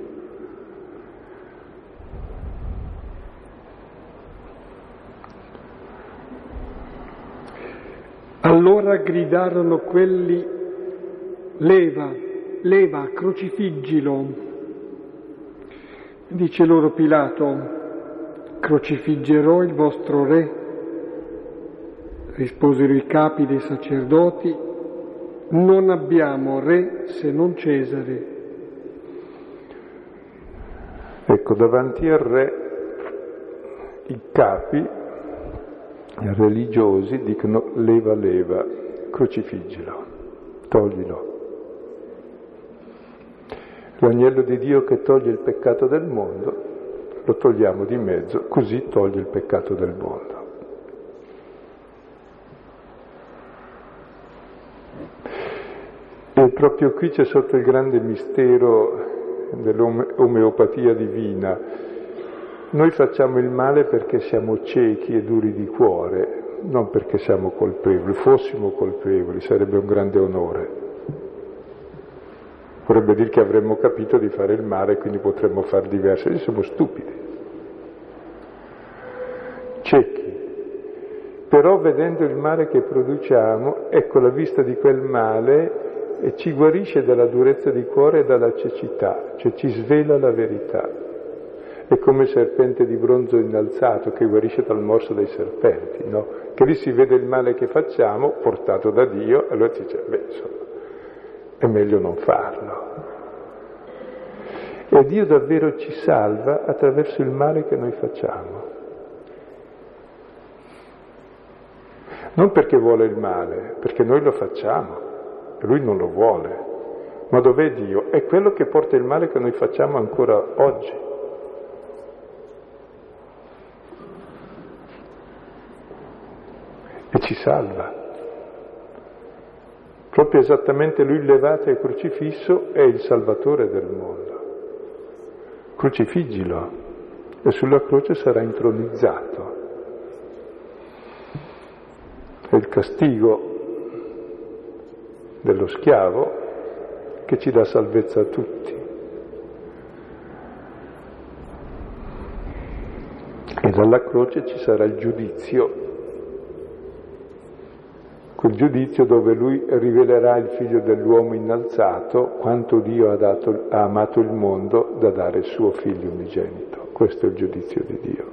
Speaker 1: Allora gridarono quelli: leva, leva, crocifiggilo. Dice loro Pilato: crocifiggerò il vostro re? Risposero i capi dei sacerdoti: non abbiamo re se non Cesare.
Speaker 2: Ecco, davanti al re i capi religiosi dicono: leva, leva, crocifiggilo, toglilo. L'agnello di Dio che toglie il peccato del mondo, lo togliamo di mezzo, così toglie il peccato del mondo. E proprio qui c'è sotto il grande mistero dell'omeopatia divina. Noi facciamo il male perché siamo ciechi e duri di cuore, non perché siamo colpevoli. Fossimo colpevoli sarebbe un grande onore. Vorrebbe dire che avremmo capito di fare il male e quindi potremmo far diverso. Noi siamo stupidi, ciechi. Però vedendo il male che produciamo, ecco la vista di quel male e ci guarisce dalla durezza di cuore e dalla cecità, cioè ci svela la verità. È come il serpente di bronzo innalzato che guarisce dal morso dei serpenti, no? Che lì si vede il male che facciamo, portato da Dio, e allora si dice, beh, insomma, è meglio non farlo. E Dio davvero ci salva attraverso il male che noi facciamo. Non perché vuole il male, perché noi lo facciamo, e Lui non lo vuole. Ma dov'è Dio? È quello che porta il male che noi facciamo ancora oggi. E ci salva. Proprio esattamente Lui levato e crocifisso è il Salvatore del mondo. Crocifiggilo e sulla croce sarà intronizzato. È il castigo dello schiavo che ci dà salvezza a tutti. E dalla croce ci sarà il giudizio, quel giudizio dove Lui rivelerà il Figlio dell'uomo innalzato, quanto Dio ha, dato, ha amato il mondo da dare il suo Figlio unigenito. Questo è il giudizio di Dio.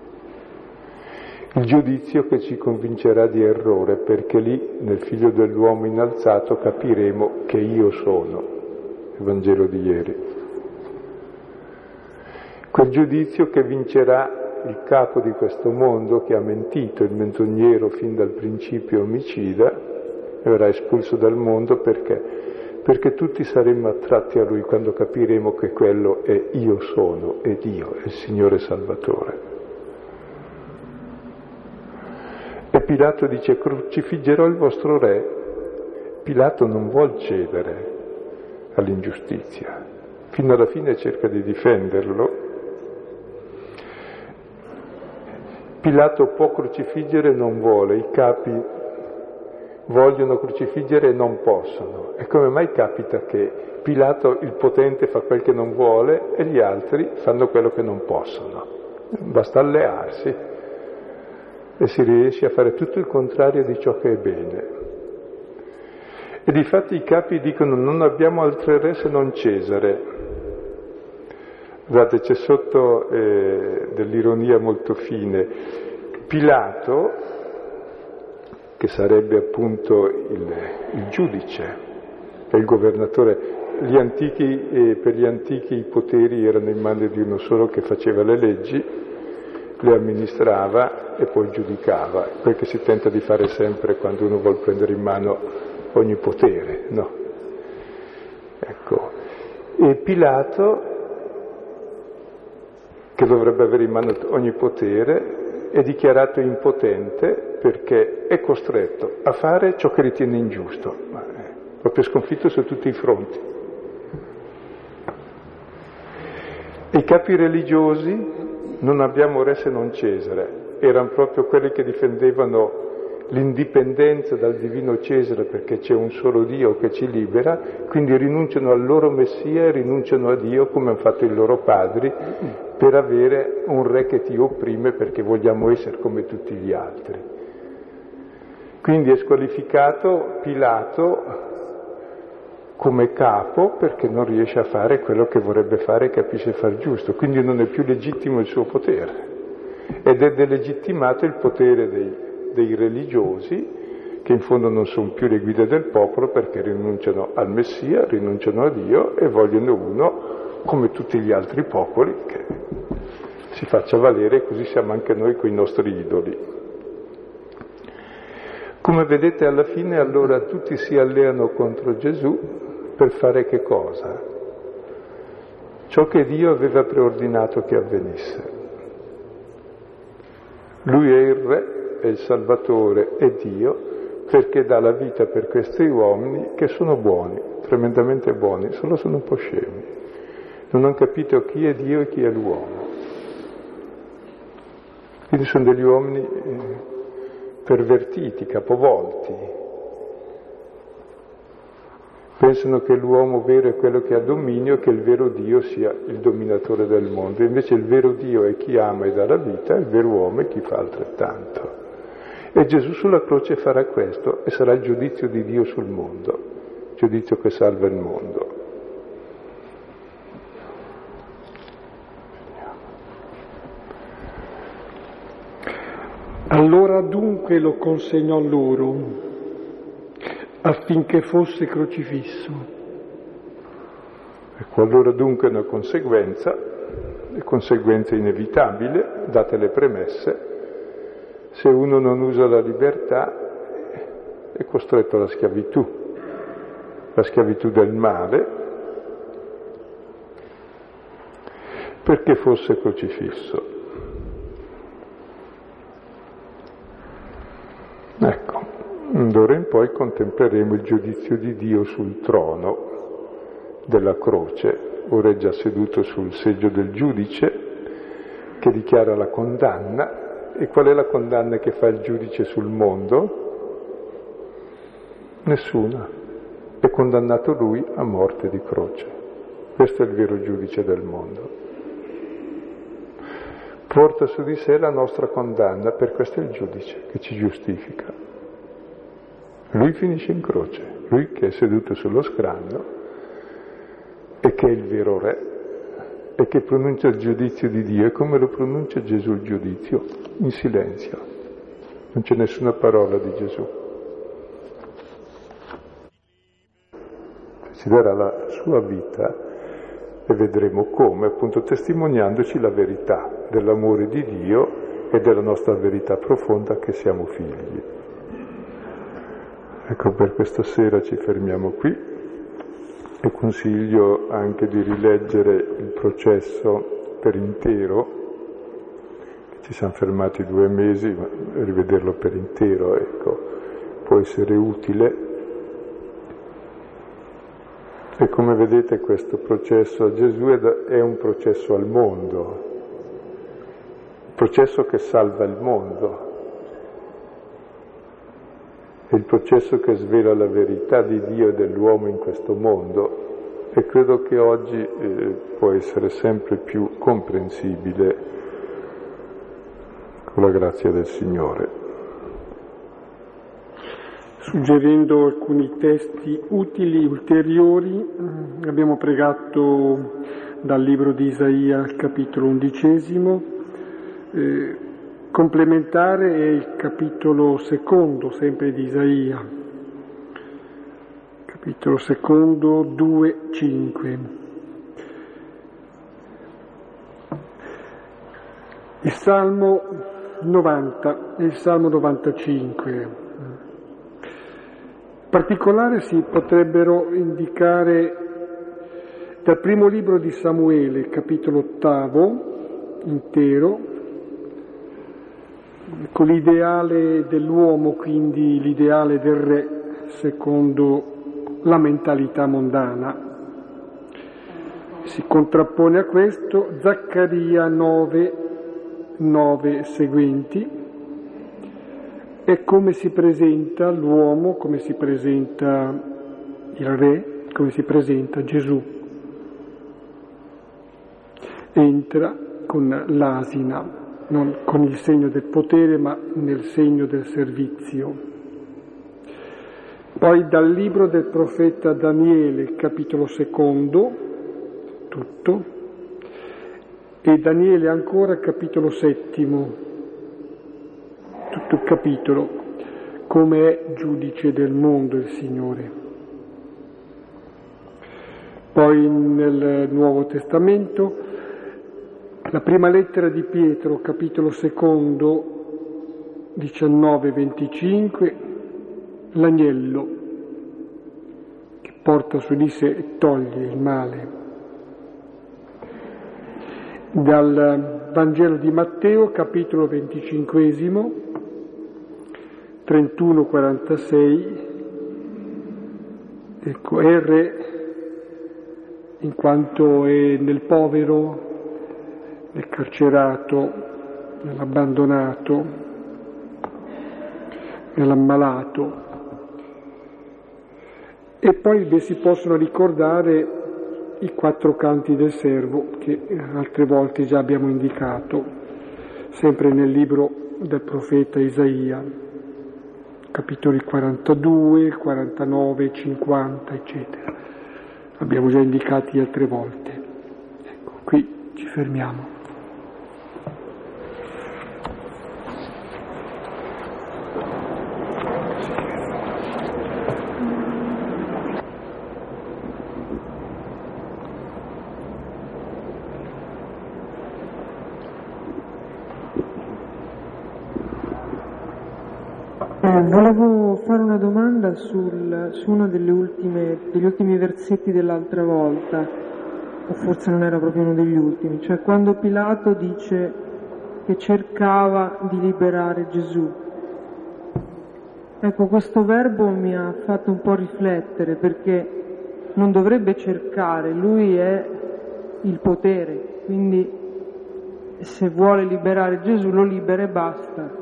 Speaker 2: Il giudizio che ci convincerà di errore, perché lì nel Figlio dell'uomo innalzato capiremo che io sono, il Vangelo di ieri. Quel giudizio che vincerà il capo di questo mondo che ha mentito, il menzognero fin dal principio omicida, e verrà espulso dal mondo perché? Perché tutti saremmo attratti a lui quando capiremo che quello è io sono, è Dio, è il Signore Salvatore. E Pilato dice: crocifiggerò il vostro re. Pilato non vuol cedere all'ingiustizia, fino alla fine cerca di difenderlo. Pilato può crocifiggere e non vuole, i capi vogliono crocifiggere e non possono. E come mai capita che Pilato, il potente, fa quel che non vuole e gli altri fanno quello che non possono? Basta allearsi e si riesce a fare tutto il contrario di ciò che è bene. E difatti i capi dicono: non abbiamo altro re se non Cesare. Guardate, c'è sotto eh, dell'ironia molto fine. Pilato, che sarebbe appunto il, il giudice e il governatore, gli antichi, eh, per gli antichi i poteri erano in mano di uno solo che faceva le leggi, le amministrava e poi giudicava, quel che si tenta di fare sempre quando uno vuole prendere in mano ogni potere, no? Ecco. E Pilato, che dovrebbe avere in mano ogni potere, è dichiarato impotente perché è costretto a fare ciò che ritiene ingiusto, ma è proprio sconfitto su tutti i fronti. E i capi religiosi, non abbiamo re se non Cesare, erano proprio quelli che difendevano l'indipendenza dal divino Cesare perché c'è un solo Dio che ci libera, quindi rinunciano al loro Messia e rinunciano a Dio come hanno fatto i loro padri per avere un re che ti opprime perché vogliamo essere come tutti gli altri. Quindi è squalificato Pilato come capo perché non riesce a fare quello che vorrebbe fare e capisce far giusto, quindi non è più legittimo il suo potere ed è delegittimato il potere dei dei religiosi, che in fondo non sono più le guide del popolo perché rinunciano al Messia, rinunciano a Dio e vogliono uno, come tutti gli altri popoli, che si faccia valere, così siamo anche noi con i nostri idoli. Come vedete alla fine allora tutti si alleano contro Gesù per fare che cosa? Ciò che Dio aveva preordinato che avvenisse. Lui è il Re, è il Salvatore, è Dio, perché dà la vita per questi uomini che sono buoni, tremendamente buoni, solo sono un po' scemi. Non hanno capito chi è Dio e chi è l'uomo. Quindi sono degli uomini pervertiti, capovolti. Pensano che l'uomo vero è quello che ha dominio e che il vero Dio sia il dominatore del mondo. Invece il vero Dio è chi ama e dà la vita, il vero uomo è chi fa altrettanto. E Gesù sulla croce farà questo e sarà il giudizio di Dio sul mondo, il giudizio che salva il mondo.
Speaker 1: Allora dunque lo consegnò loro affinché fosse crocifisso.
Speaker 2: Ecco, allora dunque è una conseguenza, è conseguenza inevitabile, date le premesse. Se uno non usa la libertà è costretto alla schiavitù, la schiavitù del male, perché fosse crocifisso. Ecco, d'ora in poi contempleremo il giudizio di Dio sul trono della croce. Ora è già seduto sul seggio del giudice che dichiara la condanna. E qual è la condanna che fa il giudice sul mondo? Nessuna. È condannato lui a morte di croce. Questo è il vero giudice del mondo. Porta su di sé la nostra condanna, per questo è il giudice che ci giustifica. Lui finisce in croce, lui che è seduto sullo scranno e che è il vero re e che pronuncia il giudizio di Dio. E come lo pronuncia Gesù il giudizio? In silenzio. Non c'è nessuna parola di Gesù. Ci darà la sua vita e vedremo come, appunto testimoniandoci la verità dell'amore di Dio e della nostra verità profonda che siamo figli. Ecco, per questa sera ci fermiamo qui. E consiglio anche di rileggere il processo per intero, che ci siamo fermati due mesi, ma rivederlo per intero, ecco, può essere utile. E come vedete questo processo a Gesù è un processo al mondo, processo che salva il mondo, è il processo che svela la verità di Dio e dell'uomo in questo mondo, e credo che oggi eh, può essere sempre più comprensibile con la grazia del Signore.
Speaker 1: Suggerendo alcuni testi utili, ulteriori, abbiamo pregato dal libro di Isaia, capitolo undicesimo, eh, complementare è il capitolo secondo, sempre di Isaia, capitolo secondo, due, cinque. Il Salmo novanta e il Salmo novantacinque. In particolare si potrebbero indicare dal primo libro di Samuele, capitolo ottavo, intero, con l'ideale dell'uomo, quindi l'ideale del re, secondo la mentalità mondana. Si contrappone a questo Zaccaria nove, nove seguenti, è come si presenta l'uomo, come si presenta il re, come si presenta Gesù. Entra con l'asina, non con il segno del potere, ma nel segno del servizio. Poi dal libro del profeta Daniele, capitolo secondo, tutto, e Daniele ancora, capitolo settimo, tutto il capitolo, come è giudice del mondo il Signore. Poi nel Nuovo Testamento, la prima lettera di Pietro, capitolo secondo, diciannove venticinque, l'agnello che porta su di sé e toglie il male. Dal Vangelo di Matteo, capitolo venticinquesimo, trentuno quarantasei, ecco, è il re in quanto è nel povero, nel carcerato, nell'abbandonato, nell'ammalato. E poi beh, si possono ricordare i quattro canti del servo che altre volte già abbiamo indicato, sempre nel libro del profeta Isaia. Capitoli quarantadue, quarantanove, cinquanta, eccetera. Abbiamo già indicati altre volte. Ecco, qui ci fermiamo.
Speaker 3: Eh, volevo fare una domanda sul, su uno delle ultime, degli ultimi versetti dell'altra volta, o forse non era proprio uno degli ultimi, cioè quando Pilato dice che cercava di liberare Gesù. Ecco, questo verbo mi ha fatto un po' riflettere, perché non dovrebbe cercare, lui è il potere, quindi se vuole liberare Gesù lo libera e basta.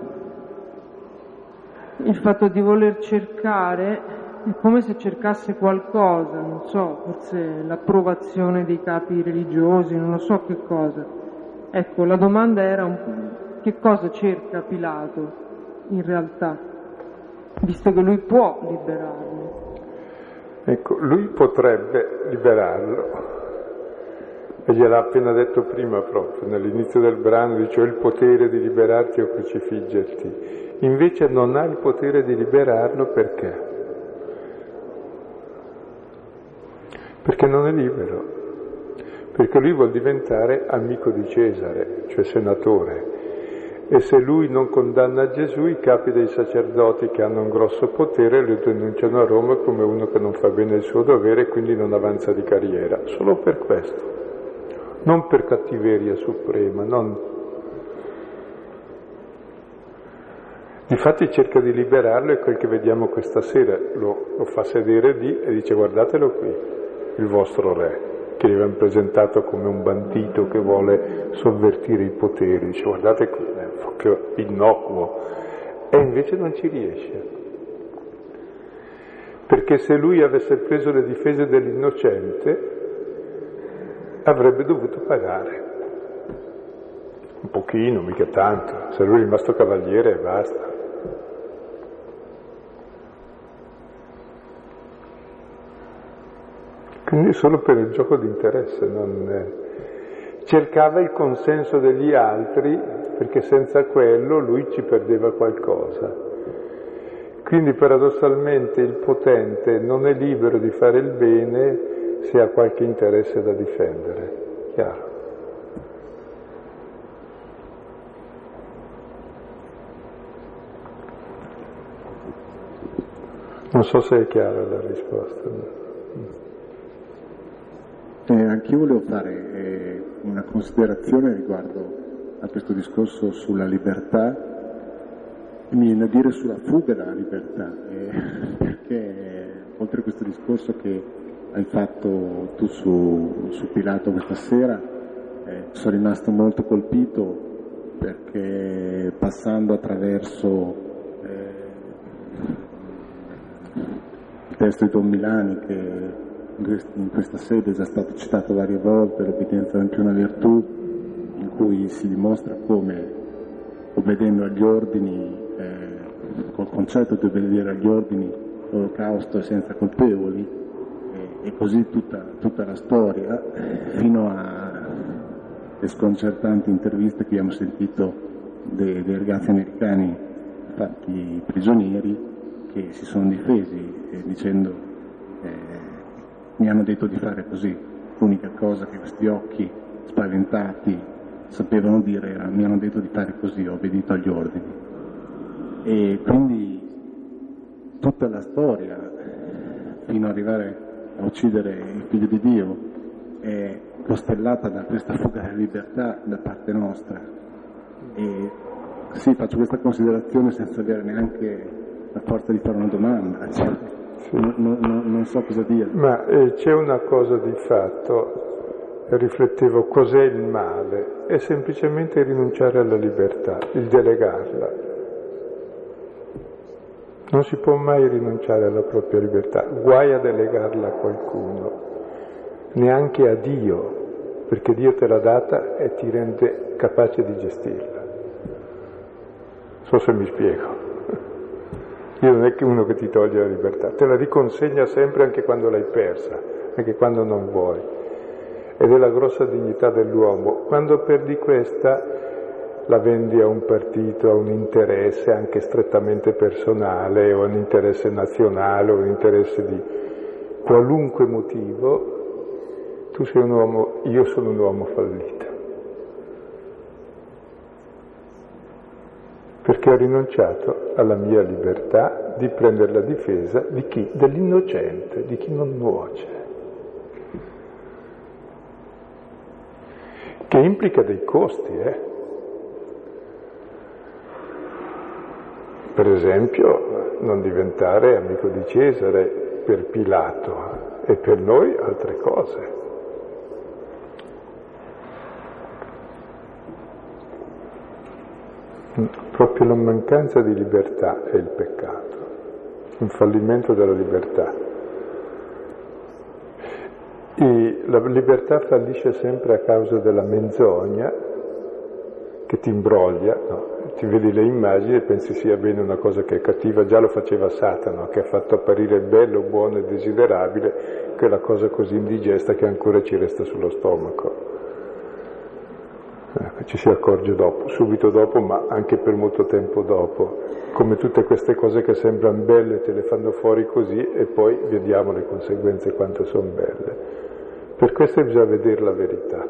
Speaker 3: Il fatto di voler cercare è come se cercasse qualcosa, non so, forse l'approvazione dei capi religiosi, non lo so che cosa. Ecco, la domanda era un, che cosa cerca Pilato in realtà, visto che lui può liberarlo.
Speaker 2: Ecco, lui potrebbe liberarlo, e gliel'ha appena detto prima proprio, nell'inizio del brano, dice: ho il potere di liberarti o crocifiggerti. Invece non ha il potere di liberarlo perché? Perché non è libero, perché lui vuol diventare amico di Cesare, cioè senatore, e se lui non condanna Gesù, i capi dei sacerdoti che hanno un grosso potere lo denunciano a Roma come uno che non fa bene il suo dovere e quindi non avanza di carriera, solo per questo, non per cattiveria suprema, non... Difatti cerca di liberarlo, e quel che vediamo questa sera lo, lo fa sedere lì e dice: guardatelo qui, il vostro re. che gli avevano presentato come un bandito che vuole sovvertire i poteri, dice guardate che innocuo, e invece non ci riesce. Perché se lui avesse preso le difese dell'innocente avrebbe dovuto pagare. Un pochino, mica tanto. Se lui è rimasto cavaliere e basta. Quindi solo per il gioco di interesse, non... cercava il consenso degli altri, perché senza quello lui ci perdeva qualcosa. Quindi paradossalmente il potente non è libero di fare il bene se ha qualche interesse da difendere, chiaro? Non so se è chiara la risposta.
Speaker 4: Eh, anch'io volevo fare eh, una considerazione riguardo a questo discorso sulla libertà, mi viene a dire sulla fuga dalla libertà, eh, perché oltre a questo discorso che hai fatto tu su, su Pilato questa sera, eh, sono rimasto molto colpito perché passando attraverso eh, il testo di Don Milani, che in questa sede è già stato citato varie volte, l'obbedienza è anche una virtù, in cui si dimostra come obbedendo agli ordini, eh, col concetto di obbedire agli ordini, l'olocausto è senza colpevoli, eh, e così tutta, tutta la storia, fino alle sconcertanti interviste che abbiamo sentito dei, dei ragazzi americani fatti prigionieri che si sono difesi eh, dicendo eh, mi hanno detto di fare così, l'unica cosa che questi occhi spaventati sapevano dire era mi hanno detto di fare così, ho obbedito agli ordini. E quindi tutta la storia fino ad arrivare a uccidere il figlio di Dio è costellata da questa fuga della libertà da parte nostra. E sì, faccio questa considerazione senza avere neanche la forza di fare una domanda, cioè, sì. non, non, non so cosa dire.
Speaker 2: Ma eh, c'è una cosa di fatto. Riflettevo cos'è il male, è semplicemente rinunciare alla libertà, il delegarla. Non si può mai rinunciare alla propria libertà, guai a delegarla a qualcuno, neanche a Dio, perché Dio te l'ha data e ti rende capace di gestirla. Non so se mi spiego. Dio non è che uno che ti toglie la libertà, te la riconsegna sempre anche quando l'hai persa, anche quando non vuoi. Ed è la grossa dignità dell'uomo. Quando perdi questa, la vendi a un partito, a un interesse anche strettamente personale, o un interesse nazionale, o un interesse di qualunque motivo, tu sei un uomo, io sono un uomo fallito. Perché ho rinunciato alla mia libertà di prendere la difesa di chi? Dell'innocente, di chi non nuoce. Che implica dei costi, eh? Per esempio, non diventare amico di Cesare per Pilato e per noi altre cose. Proprio la mancanza di libertà è il peccato, un fallimento della libertà. E la libertà fallisce sempre a causa della menzogna che ti imbroglia, no? Ti vedi le immagini e pensi sia bene una cosa che è cattiva, già lo faceva Satana, che ha fatto apparire bello, buono e desiderabile quella cosa così indigesta che ancora ci resta sullo stomaco. Ecco, ci si accorge dopo, subito dopo, ma anche per molto tempo dopo, come tutte queste cose che sembrano belle te le fanno fuori così e poi vediamo le conseguenze quanto sono belle. Per questo bisogna vedere la verità.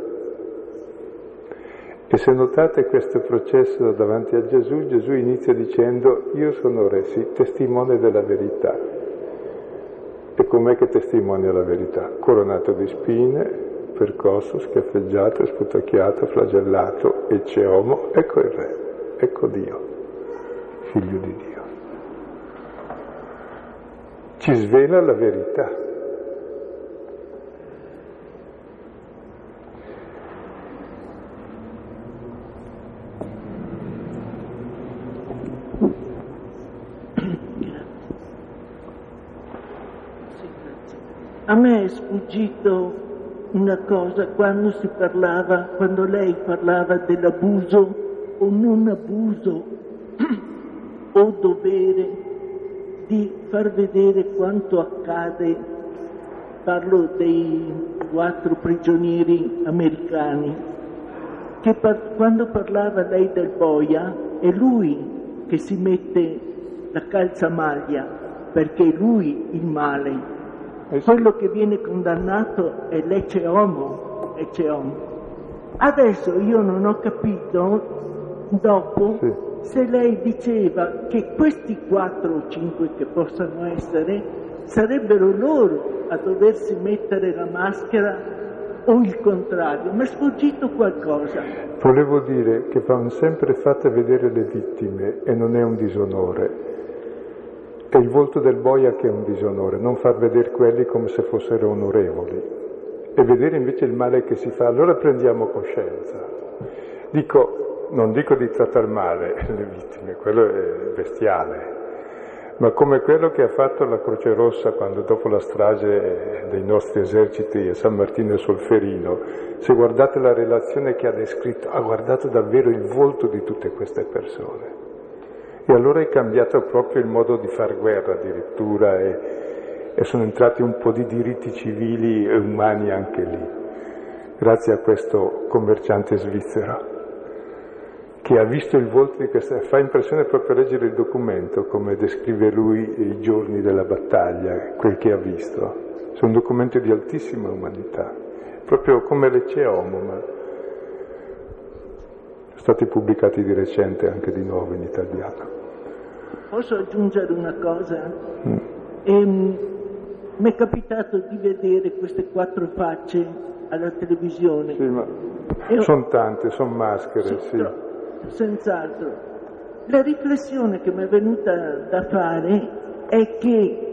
Speaker 2: E se notate questo processo davanti a Gesù, Gesù inizia dicendo io sono re, sì, testimone della verità. E com'è che testimonia la verità? Coronato di spine, percosso, schiaffeggiato, sputacchiato, flagellato, ecce homo, ecco il re, ecco Dio, figlio di Dio. Ci svela la verità.
Speaker 5: A me è sfuggito una cosa quando si parlava, quando lei parlava dell'abuso o non abuso o dovere di far vedere quanto accade. Parlo dei quattro prigionieri americani, che par- quando parlava lei del boia è lui che si mette la calzamaglia, perché è lui il male. Quello che viene condannato è l'ecce homo, ecce homo. Adesso io non ho capito, dopo, sì, se lei diceva che questi quattro o cinque che possano essere sarebbero loro a doversi mettere la maschera o il contrario. Mi è sfuggito qualcosa.
Speaker 2: Volevo dire che vanno sempre fatte vedere le vittime e non è un disonore. È il volto del boia che è un disonore, non far vedere quelli come se fossero onorevoli e vedere invece il male che si fa. Allora prendiamo coscienza. Dico, non dico di trattare male le vittime, quello è bestiale, ma come quello che ha fatto la Croce Rossa quando dopo la strage dei nostri eserciti a San Martino e Solferino, se guardate la relazione che ha descritto, ha guardato davvero il volto di tutte queste persone. E allora è cambiato proprio il modo di far guerra addirittura e, e sono entrati un po' di diritti civili e umani anche lì, grazie a questo commerciante svizzero che ha visto il volto di questa. Fa impressione proprio leggere il documento, come descrive lui i giorni della battaglia, quel che ha visto. Sono documenti di altissima umanità, proprio come l'ecce homo, ma sono stati pubblicati di recente anche di nuovo in italiano.
Speaker 5: Posso aggiungere una cosa? Mm. Ehm, mi è capitato di vedere queste quattro facce alla televisione.
Speaker 2: Sì, ma e sono ho... tante, sono maschere, sì.
Speaker 5: Tro... Senz'altro. La riflessione che mi è venuta da fare è che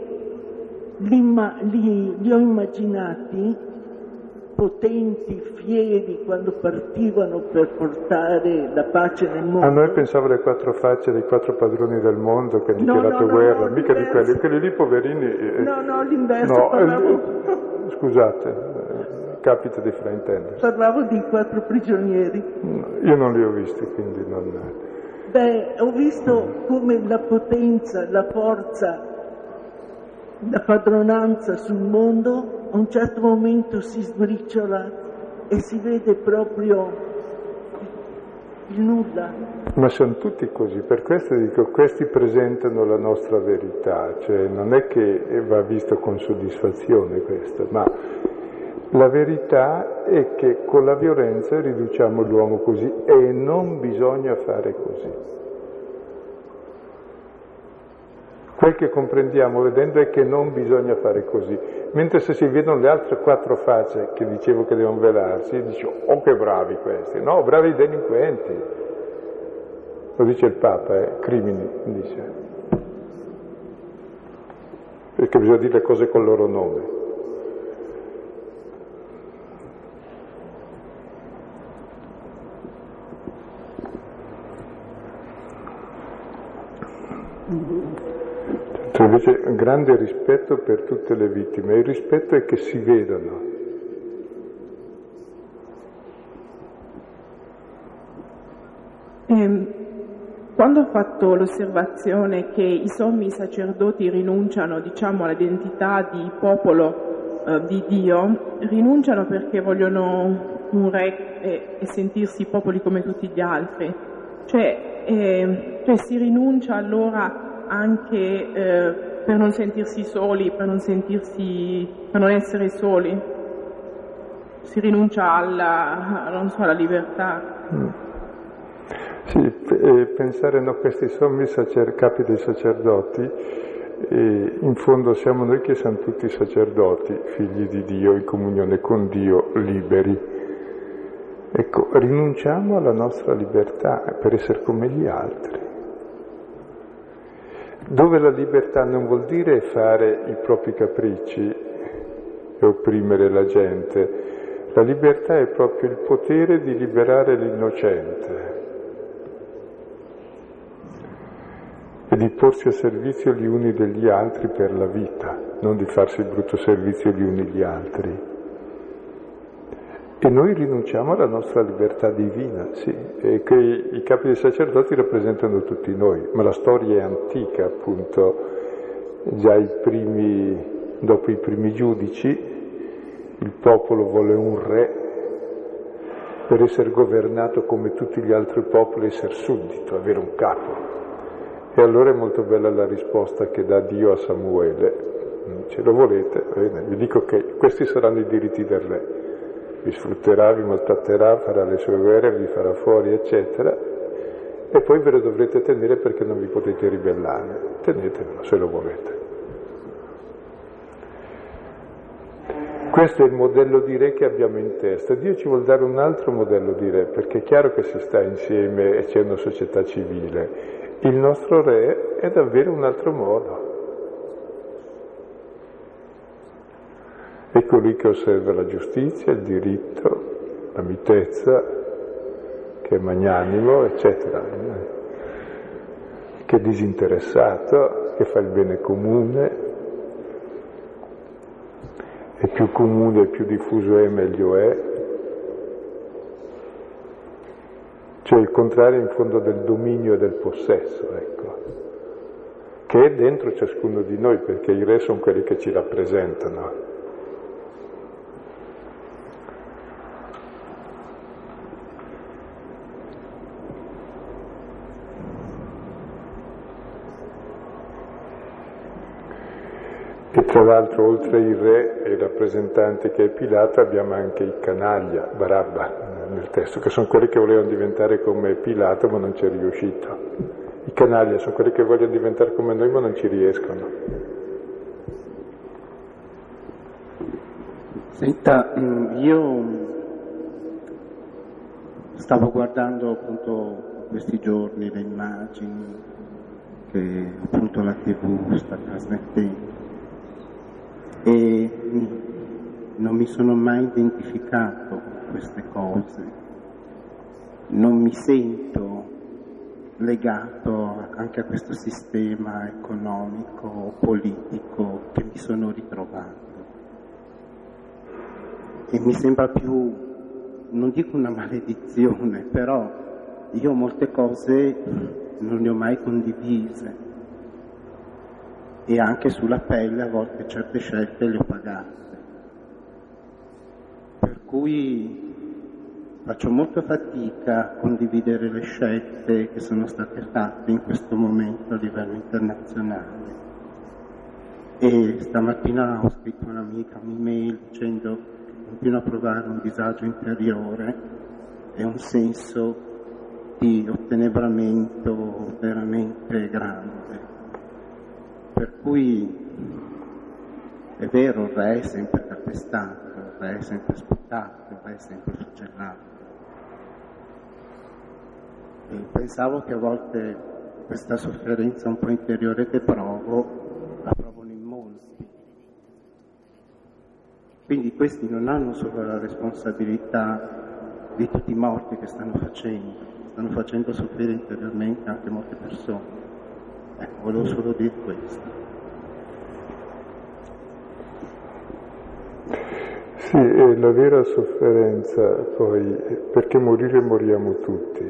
Speaker 5: li, li ho immaginati potenti, fieri, quando partivano per portare la pace nel mondo.
Speaker 2: A noi pensavo le quattro facce dei quattro padroni del mondo che hanno
Speaker 5: no,
Speaker 2: dichiarato
Speaker 5: no,
Speaker 2: guerra,
Speaker 5: no,
Speaker 2: mica
Speaker 5: l'inverso.
Speaker 2: di quelli, quelli lì poverini. Eh,
Speaker 5: no, no, l'inverso.
Speaker 2: No,
Speaker 5: parlavo...
Speaker 2: eh, scusate, eh, capita di fraintendersi.
Speaker 5: Parlavo di quattro prigionieri.
Speaker 2: No, io non li ho visti, quindi non.
Speaker 5: Beh, ho visto come la potenza, la forza, la padronanza sul mondo a un certo momento si sbriciola e si vede proprio il nulla.
Speaker 2: Ma sono tutti così, per questo dico, questi presentano la nostra verità, cioè non è che va visto con soddisfazione questo, ma la verità è che con la violenza riduciamo l'uomo così e non bisogna fare così. Quel che comprendiamo vedendo è che non bisogna fare così, mentre se si vedono le altre quattro facce che dicevo che devono velarsi, dice oh che bravi questi, no, bravi delinquenti, lo dice il Papa, eh, crimini, dice, perché bisogna dire le cose col loro nome. C'è invece un grande rispetto per tutte le vittime, il rispetto è che si vedano.
Speaker 6: Eh, quando ho fatto l'osservazione che i sommi sacerdoti rinunciano, diciamo, all'identità di popolo eh, di Dio, rinunciano perché vogliono un re e, e sentirsi popoli come tutti gli altri, cioè, eh, cioè si rinuncia allora anche eh, per non sentirsi soli, per non sentirsi, per non essere soli, si rinuncia alla, non so, alla libertà.
Speaker 2: Mm. Sì, e pensare a questi sommi sacer- capi dei sacerdoti, e in fondo siamo noi che siamo tutti sacerdoti, figli di Dio, in comunione con Dio, liberi. Ecco, rinunciamo alla nostra libertà per essere come gli altri. Dove la libertà non vuol dire fare i propri capricci e opprimere la gente, la libertà è proprio il potere di liberare l'innocente e di porsi a servizio gli uni degli altri per la vita. non di farsi il brutto servizio gli uni gli altri. E noi rinunciamo alla nostra libertà divina, sì, e che i capi dei sacerdoti rappresentano tutti noi, ma la storia è antica, appunto, già i primi, dopo i primi giudici, il popolo vuole un re per essere governato come tutti gli altri popoli, essere suddito, avere un capo. E allora è molto bella la risposta che dà Dio a Samuele: ce lo volete? Bene, vi dico che questi saranno i diritti del re. Vi sfrutterà, vi maltratterà, farà le sue guerre, vi farà fuori, eccetera, e poi ve lo dovrete tenere perché non vi potete ribellare. Tenetevelo se lo volete. Questo è il modello di re che abbiamo in testa. Dio ci vuol dare un altro modello di re, perché è chiaro che si sta insieme e c'è una società civile. Il nostro re è davvero un altro modo. È colui che osserva la giustizia, il diritto, la mitezza, che è magnanimo, eccetera, che è disinteressato, che fa il bene comune, e più comune e più diffuso è, meglio è. Cioè il contrario in fondo del dominio e del possesso, ecco, che è dentro ciascuno di noi, perché i re sono quelli che ci rappresentano. E tra l'altro, oltre il re e il rappresentante che è Pilato, abbiamo anche i canaglia, Barabba, nel testo, che sono quelli che volevano diventare come Pilato ma non ci è riuscito. I canaglia sono quelli che vogliono diventare come noi ma non ci riescono.
Speaker 7: Senta, io stavo guardando appunto questi giorni le immagini che appunto la tivù sta trasmettendo, e non mi sono mai identificato con queste cose, non mi sento legato anche a questo sistema economico, politico che mi sono ritrovato, e mi sembra più, non dico una maledizione, però io molte cose non le ho mai condivise, e anche sulla pelle a volte certe scelte le ho pagate, per cui faccio molta fatica a condividere le scelte che sono state fatte in questo momento a livello internazionale. E stamattina ho scritto a un'amica un'email dicendo che continuo a provare un disagio interiore e un senso di ottenebramento veramente grande. Per cui è vero, il re è sempre calpestato, il re è sempre sputtato, il re è sempre flagellato. E pensavo che a volte questa sofferenza un po' interiore che provo, la provano in molti. Quindi questi non hanno solo la responsabilità di tutti i morti che stanno facendo, stanno facendo soffrire interiormente anche molte persone. Ecco, volevo solo dire questo.
Speaker 2: Sì, è la vera sofferenza poi, perché morire moriamo tutti.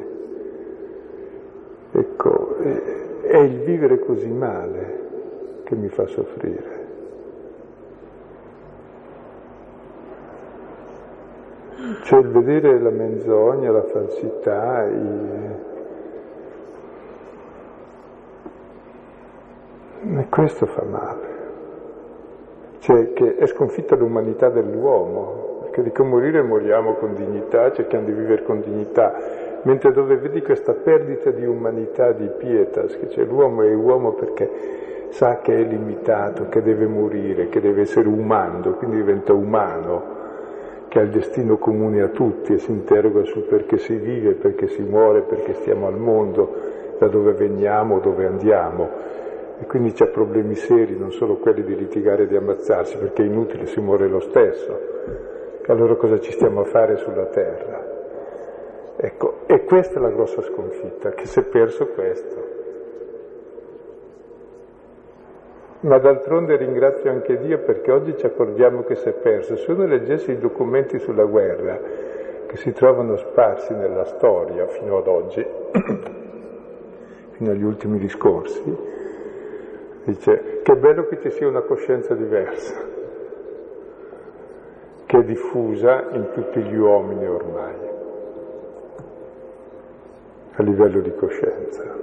Speaker 2: Ecco, è, è il vivere così male che mi fa soffrire. Cioè il vedere la menzogna, la falsità, i... e questo fa male. Cioè che è sconfitta l'umanità dell'uomo, perché dico morire moriamo con dignità, cerchiamo di vivere con dignità, mentre dove vedi questa perdita di umanità, di pietas, che c'è l'uomo è uomo perché sa che è limitato, che deve morire, che deve essere umano, quindi diventa umano, che ha il destino comune a tutti e si interroga sul perché si vive, perché si muore, perché stiamo al mondo, da dove veniamo, dove andiamo. E quindi c'ha problemi seri, non solo quelli di litigare e di ammazzarsi, perché è inutile, si muore lo stesso. Allora cosa ci stiamo a fare sulla terra? Ecco, e questa è la grossa sconfitta, che si è perso questo. Ma d'altronde ringrazio anche Dio perché oggi ci accorgiamo che si è perso. Se uno leggesse i documenti sulla guerra, che si trovano sparsi nella storia fino ad oggi, fino agli ultimi discorsi, dice che è bello che ci sia una coscienza diversa, che è diffusa in tutti gli uomini ormai, a livello di coscienza.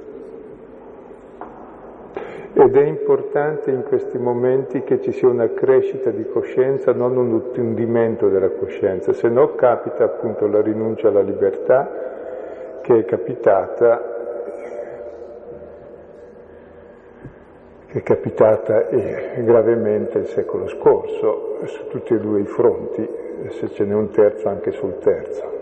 Speaker 2: Ed è importante in questi momenti che ci sia una crescita di coscienza, non un attendimento della coscienza, se no capita appunto la rinuncia alla libertà che è capitata, che è capitata eh, gravemente il secolo scorso, su tutti e due i fronti, se ce n'è un terzo anche sul terzo.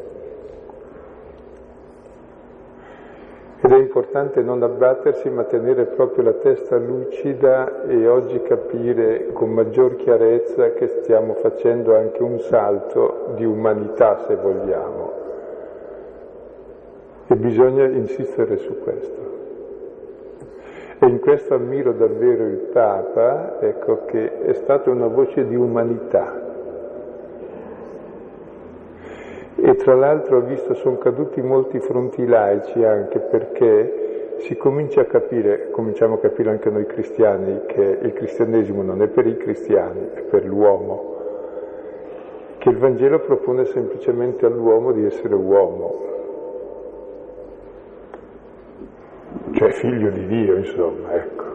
Speaker 2: Ed è importante non abbattersi, ma tenere proprio la testa lucida e oggi capire con maggior chiarezza che stiamo facendo anche un salto di umanità, se vogliamo. E bisogna insistere su questo. E in questo ammiro davvero il Papa, ecco, che è stata una voce di umanità. E tra l'altro ho visto, sono caduti molti fronti laici anche perché si comincia a capire, cominciamo a capire anche noi cristiani, che il cristianesimo non è per i cristiani, è per l'uomo, che il Vangelo propone semplicemente all'uomo di essere uomo, cioè figlio di Dio, insomma, ecco.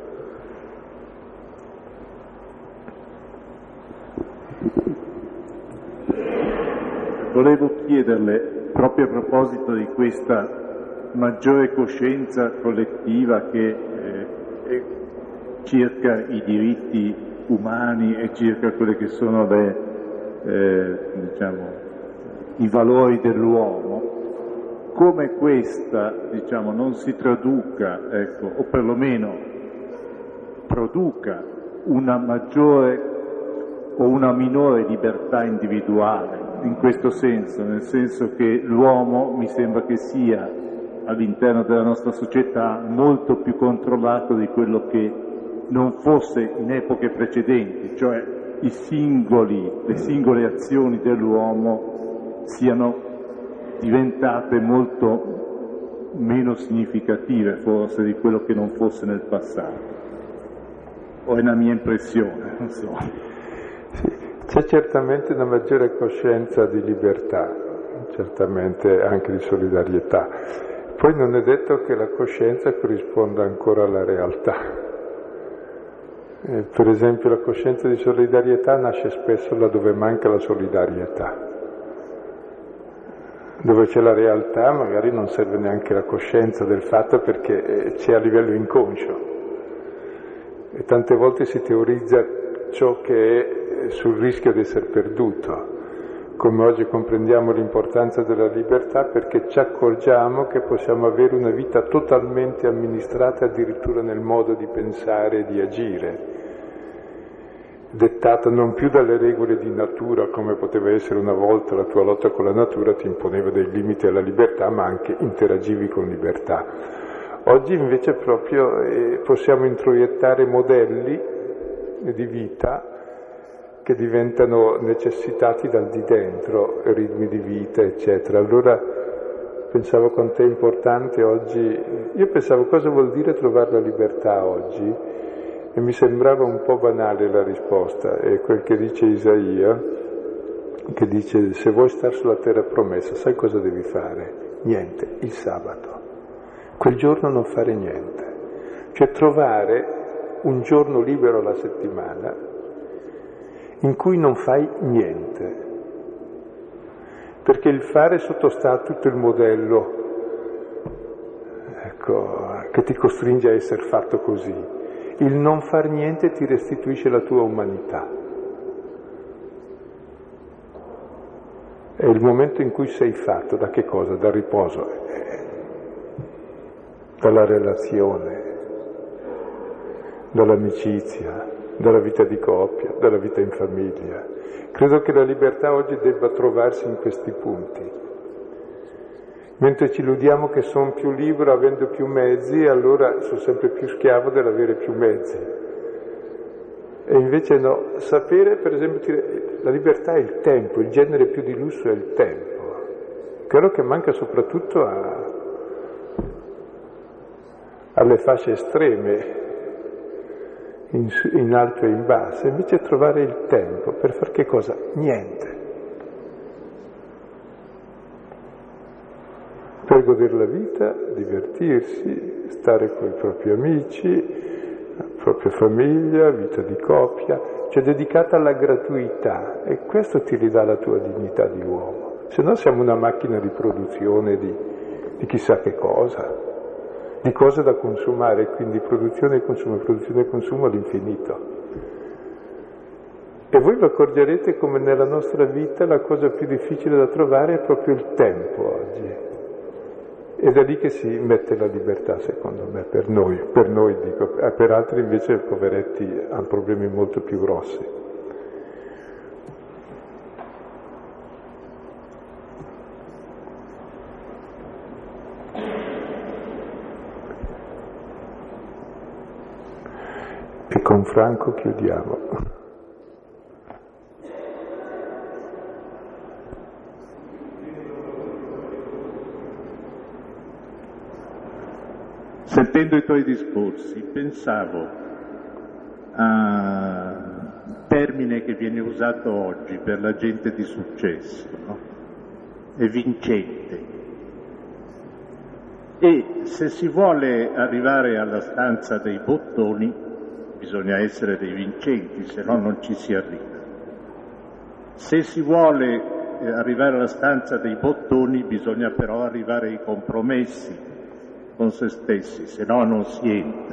Speaker 8: Volevo chiederle, proprio a proposito di questa maggiore coscienza collettiva che eh, circa i diritti umani e circa quelli che sono le, eh, diciamo, i valori dell'uomo, come questa, diciamo, non si traduca, ecco, o perlomeno produca una maggiore o una minore libertà individuale, in questo senso, nel senso che l'uomo mi sembra che sia all'interno della nostra società molto più controllato di quello che non fosse in epoche precedenti, cioè i singoli, le singole azioni dell'uomo siano diventate molto meno significative forse di quello che non fosse nel passato. O è una mia impressione, non so.
Speaker 2: C'è certamente una maggiore coscienza di libertà, certamente anche di solidarietà. Poi non è detto che la coscienza corrisponda ancora alla realtà. Eh, per esempio la coscienza di solidarietà nasce spesso laddove manca la solidarietà. Dove c'è la realtà magari non serve neanche la coscienza del fatto perché c'è a livello inconscio. E tante volte si teorizza ciò che è sul rischio di essere perduto, come oggi comprendiamo l'importanza della libertà perché ci accorgiamo che possiamo avere una vita totalmente amministrata addirittura nel modo di pensare e di agire, dettata non più dalle regole di natura come poteva essere una volta la tua lotta con la natura ti imponeva dei limiti alla libertà ma anche interagivi con libertà. Oggi invece proprio eh, possiamo introiettare modelli di vita che diventano necessitati dal di dentro, ritmi di vita, eccetera. Allora pensavo quanto è importante oggi, io pensavo cosa vuol dire trovare la libertà oggi e mi sembrava un po' banale la risposta, è quel che dice Isaia, che dice se vuoi stare sulla terra promessa, sai cosa devi fare? Niente, il sabato. Quel giorno non fare niente, cioè trovare un giorno libero alla settimana in cui non fai niente, perché il fare sottostà a tutto il modello, ecco, che ti costringe a essere fatto così. Il non far niente ti restituisce la tua umanità. È il momento in cui sei fatto, da che cosa? Dal riposo, dalla relazione, dall'amicizia, dalla vita di coppia, dalla vita in famiglia. Credo che la libertà oggi debba trovarsi in questi punti, Mentre ci illudiamo che sono più libero avendo più mezzi, allora sono sempre più schiavo dell'avere più mezzi. E invece no, sapere, per esempio, la libertà è il tempo, il genere più di lusso è il tempo. Quello che manca soprattutto a, alle fasce estreme, in, in alto e in basso, invece trovare il tempo per far che cosa? Niente. Per godere la vita, divertirsi, stare con i propri amici, la propria famiglia, vita di coppia, cioè dedicata alla gratuità, e questo ti ridà la tua dignità di uomo. Se no siamo una macchina di produzione di, di chissà che cosa, di cose da consumare, quindi produzione e consumo, produzione e consumo all'infinito. E voi vi accorgerete come nella nostra vita la cosa più difficile da trovare è proprio il tempo oggi. È da lì che si mette la libertà, secondo me, per noi, per noi dico, per altri invece poveretti hanno problemi molto più grossi. E con Franco chiudiamo.
Speaker 8: Sentendo i tuoi discorsi, pensavo a un termine che viene usato oggi per la gente di successo, no? È vincente. E se si vuole arrivare alla stanza dei bottoni, bisogna essere dei vincenti, se no non ci si arriva. Se si vuole arrivare alla stanza dei bottoni, bisogna però arrivare ai compromessi con se stessi, se no non si entra.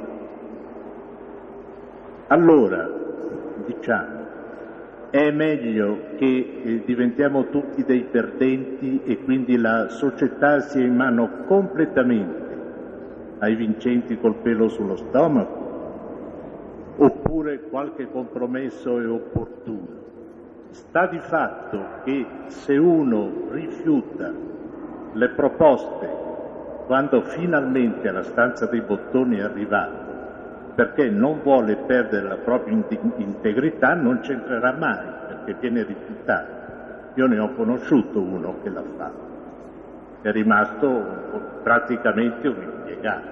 Speaker 8: Allora, diciamo, è meglio che eh, diventiamo tutti dei perdenti e quindi la società sia in mano completamente ai vincenti col pelo sullo stomaco, oppure qualche compromesso è opportuno. Sta di fatto che se uno rifiuta le proposte quando finalmente alla stanza dei bottoni è arrivato, perché non vuole perdere la propria integrità, non c'entrerà mai, perché viene rifiutato. Io ne ho conosciuto uno che l'ha fatto, è rimasto praticamente un impiegato.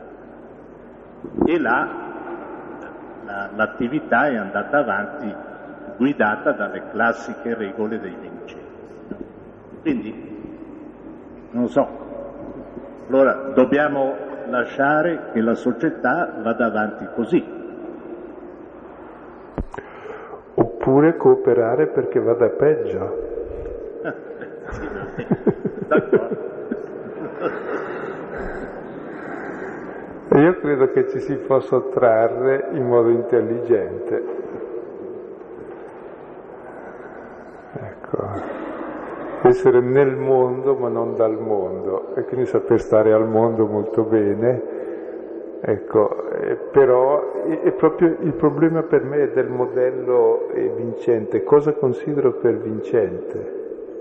Speaker 8: E là la, l'attività è andata avanti guidata dalle classiche regole dei vincenti. Quindi, non so, allora dobbiamo lasciare che la società vada avanti così.
Speaker 2: Oppure cooperare perché vada peggio.
Speaker 8: Sì, d'accordo.
Speaker 2: Io credo che ci si possa trarre in modo intelligente. Ecco. Essere nel mondo ma non dal mondo, e quindi saper stare al mondo molto bene, ecco, eh, però è, è proprio il problema per me è del modello eh, vincente. Cosa considero per vincente?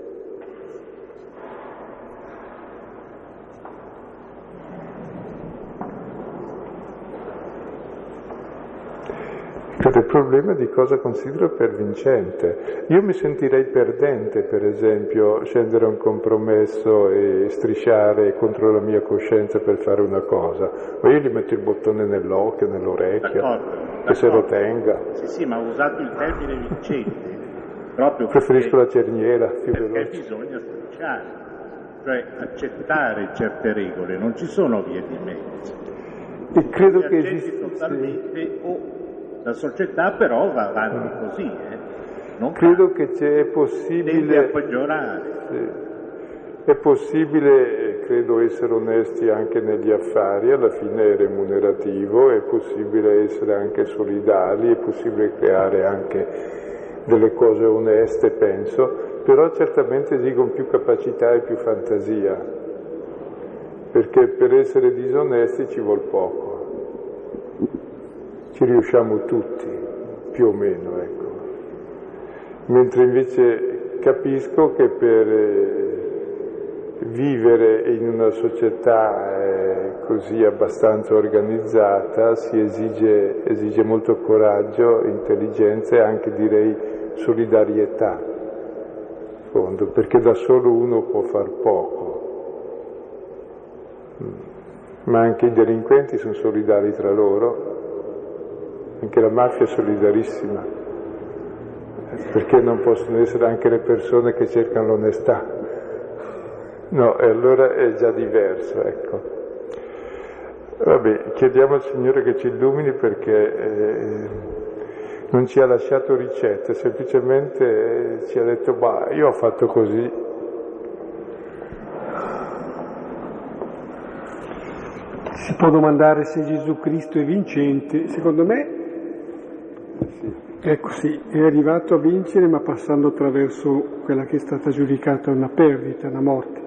Speaker 2: Il problema è di cosa considero per vincente. Io mi sentirei perdente, per esempio, scendere a un compromesso e strisciare contro la mia coscienza per fare una cosa, ma io gli metto il bottone nell'occhio, nell'orecchio, d'accordo, d'accordo. Che se lo tenga.
Speaker 8: Sì, sì, ma ho usato il termine vincente proprio
Speaker 2: preferisco
Speaker 8: perché,
Speaker 2: la cerniera più
Speaker 8: perché
Speaker 2: veloce.
Speaker 8: Bisogna strisciare, cioè accettare certe regole, non ci sono vie di mezzo.
Speaker 2: E credo che esista
Speaker 8: totalmente o la società però va avanti così, eh? Non
Speaker 2: credo che c'è possibile
Speaker 8: a peggiorare.
Speaker 2: Sì. È possibile, credo, essere onesti anche negli affari, alla fine è remunerativo, è possibile essere anche solidali, è possibile creare anche delle cose oneste, penso, però certamente esigono più capacità e più fantasia, perché per essere disonesti ci vuol poco. Ci riusciamo tutti, più o meno, ecco. Mentre invece capisco che per, vivere in una società eh, così abbastanza organizzata si esige, esige molto coraggio, intelligenza e anche direi solidarietà, in fondo, perché da solo uno può far poco, ma anche i delinquenti sono solidari tra loro, anche la mafia è solidarissima, perché non possono essere anche le persone che cercano l'onestà? No, e allora è già diverso, ecco. Vabbè, chiediamo al Signore che ci illumini perché eh, non ci ha lasciato ricette, semplicemente eh, ci ha detto, bah, io ho fatto così.
Speaker 1: Si può domandare se Gesù Cristo è vincente, secondo me
Speaker 2: Sì.
Speaker 1: è così, è arrivato a vincere ma passando attraverso quella che è stata giudicata una perdita, una morte.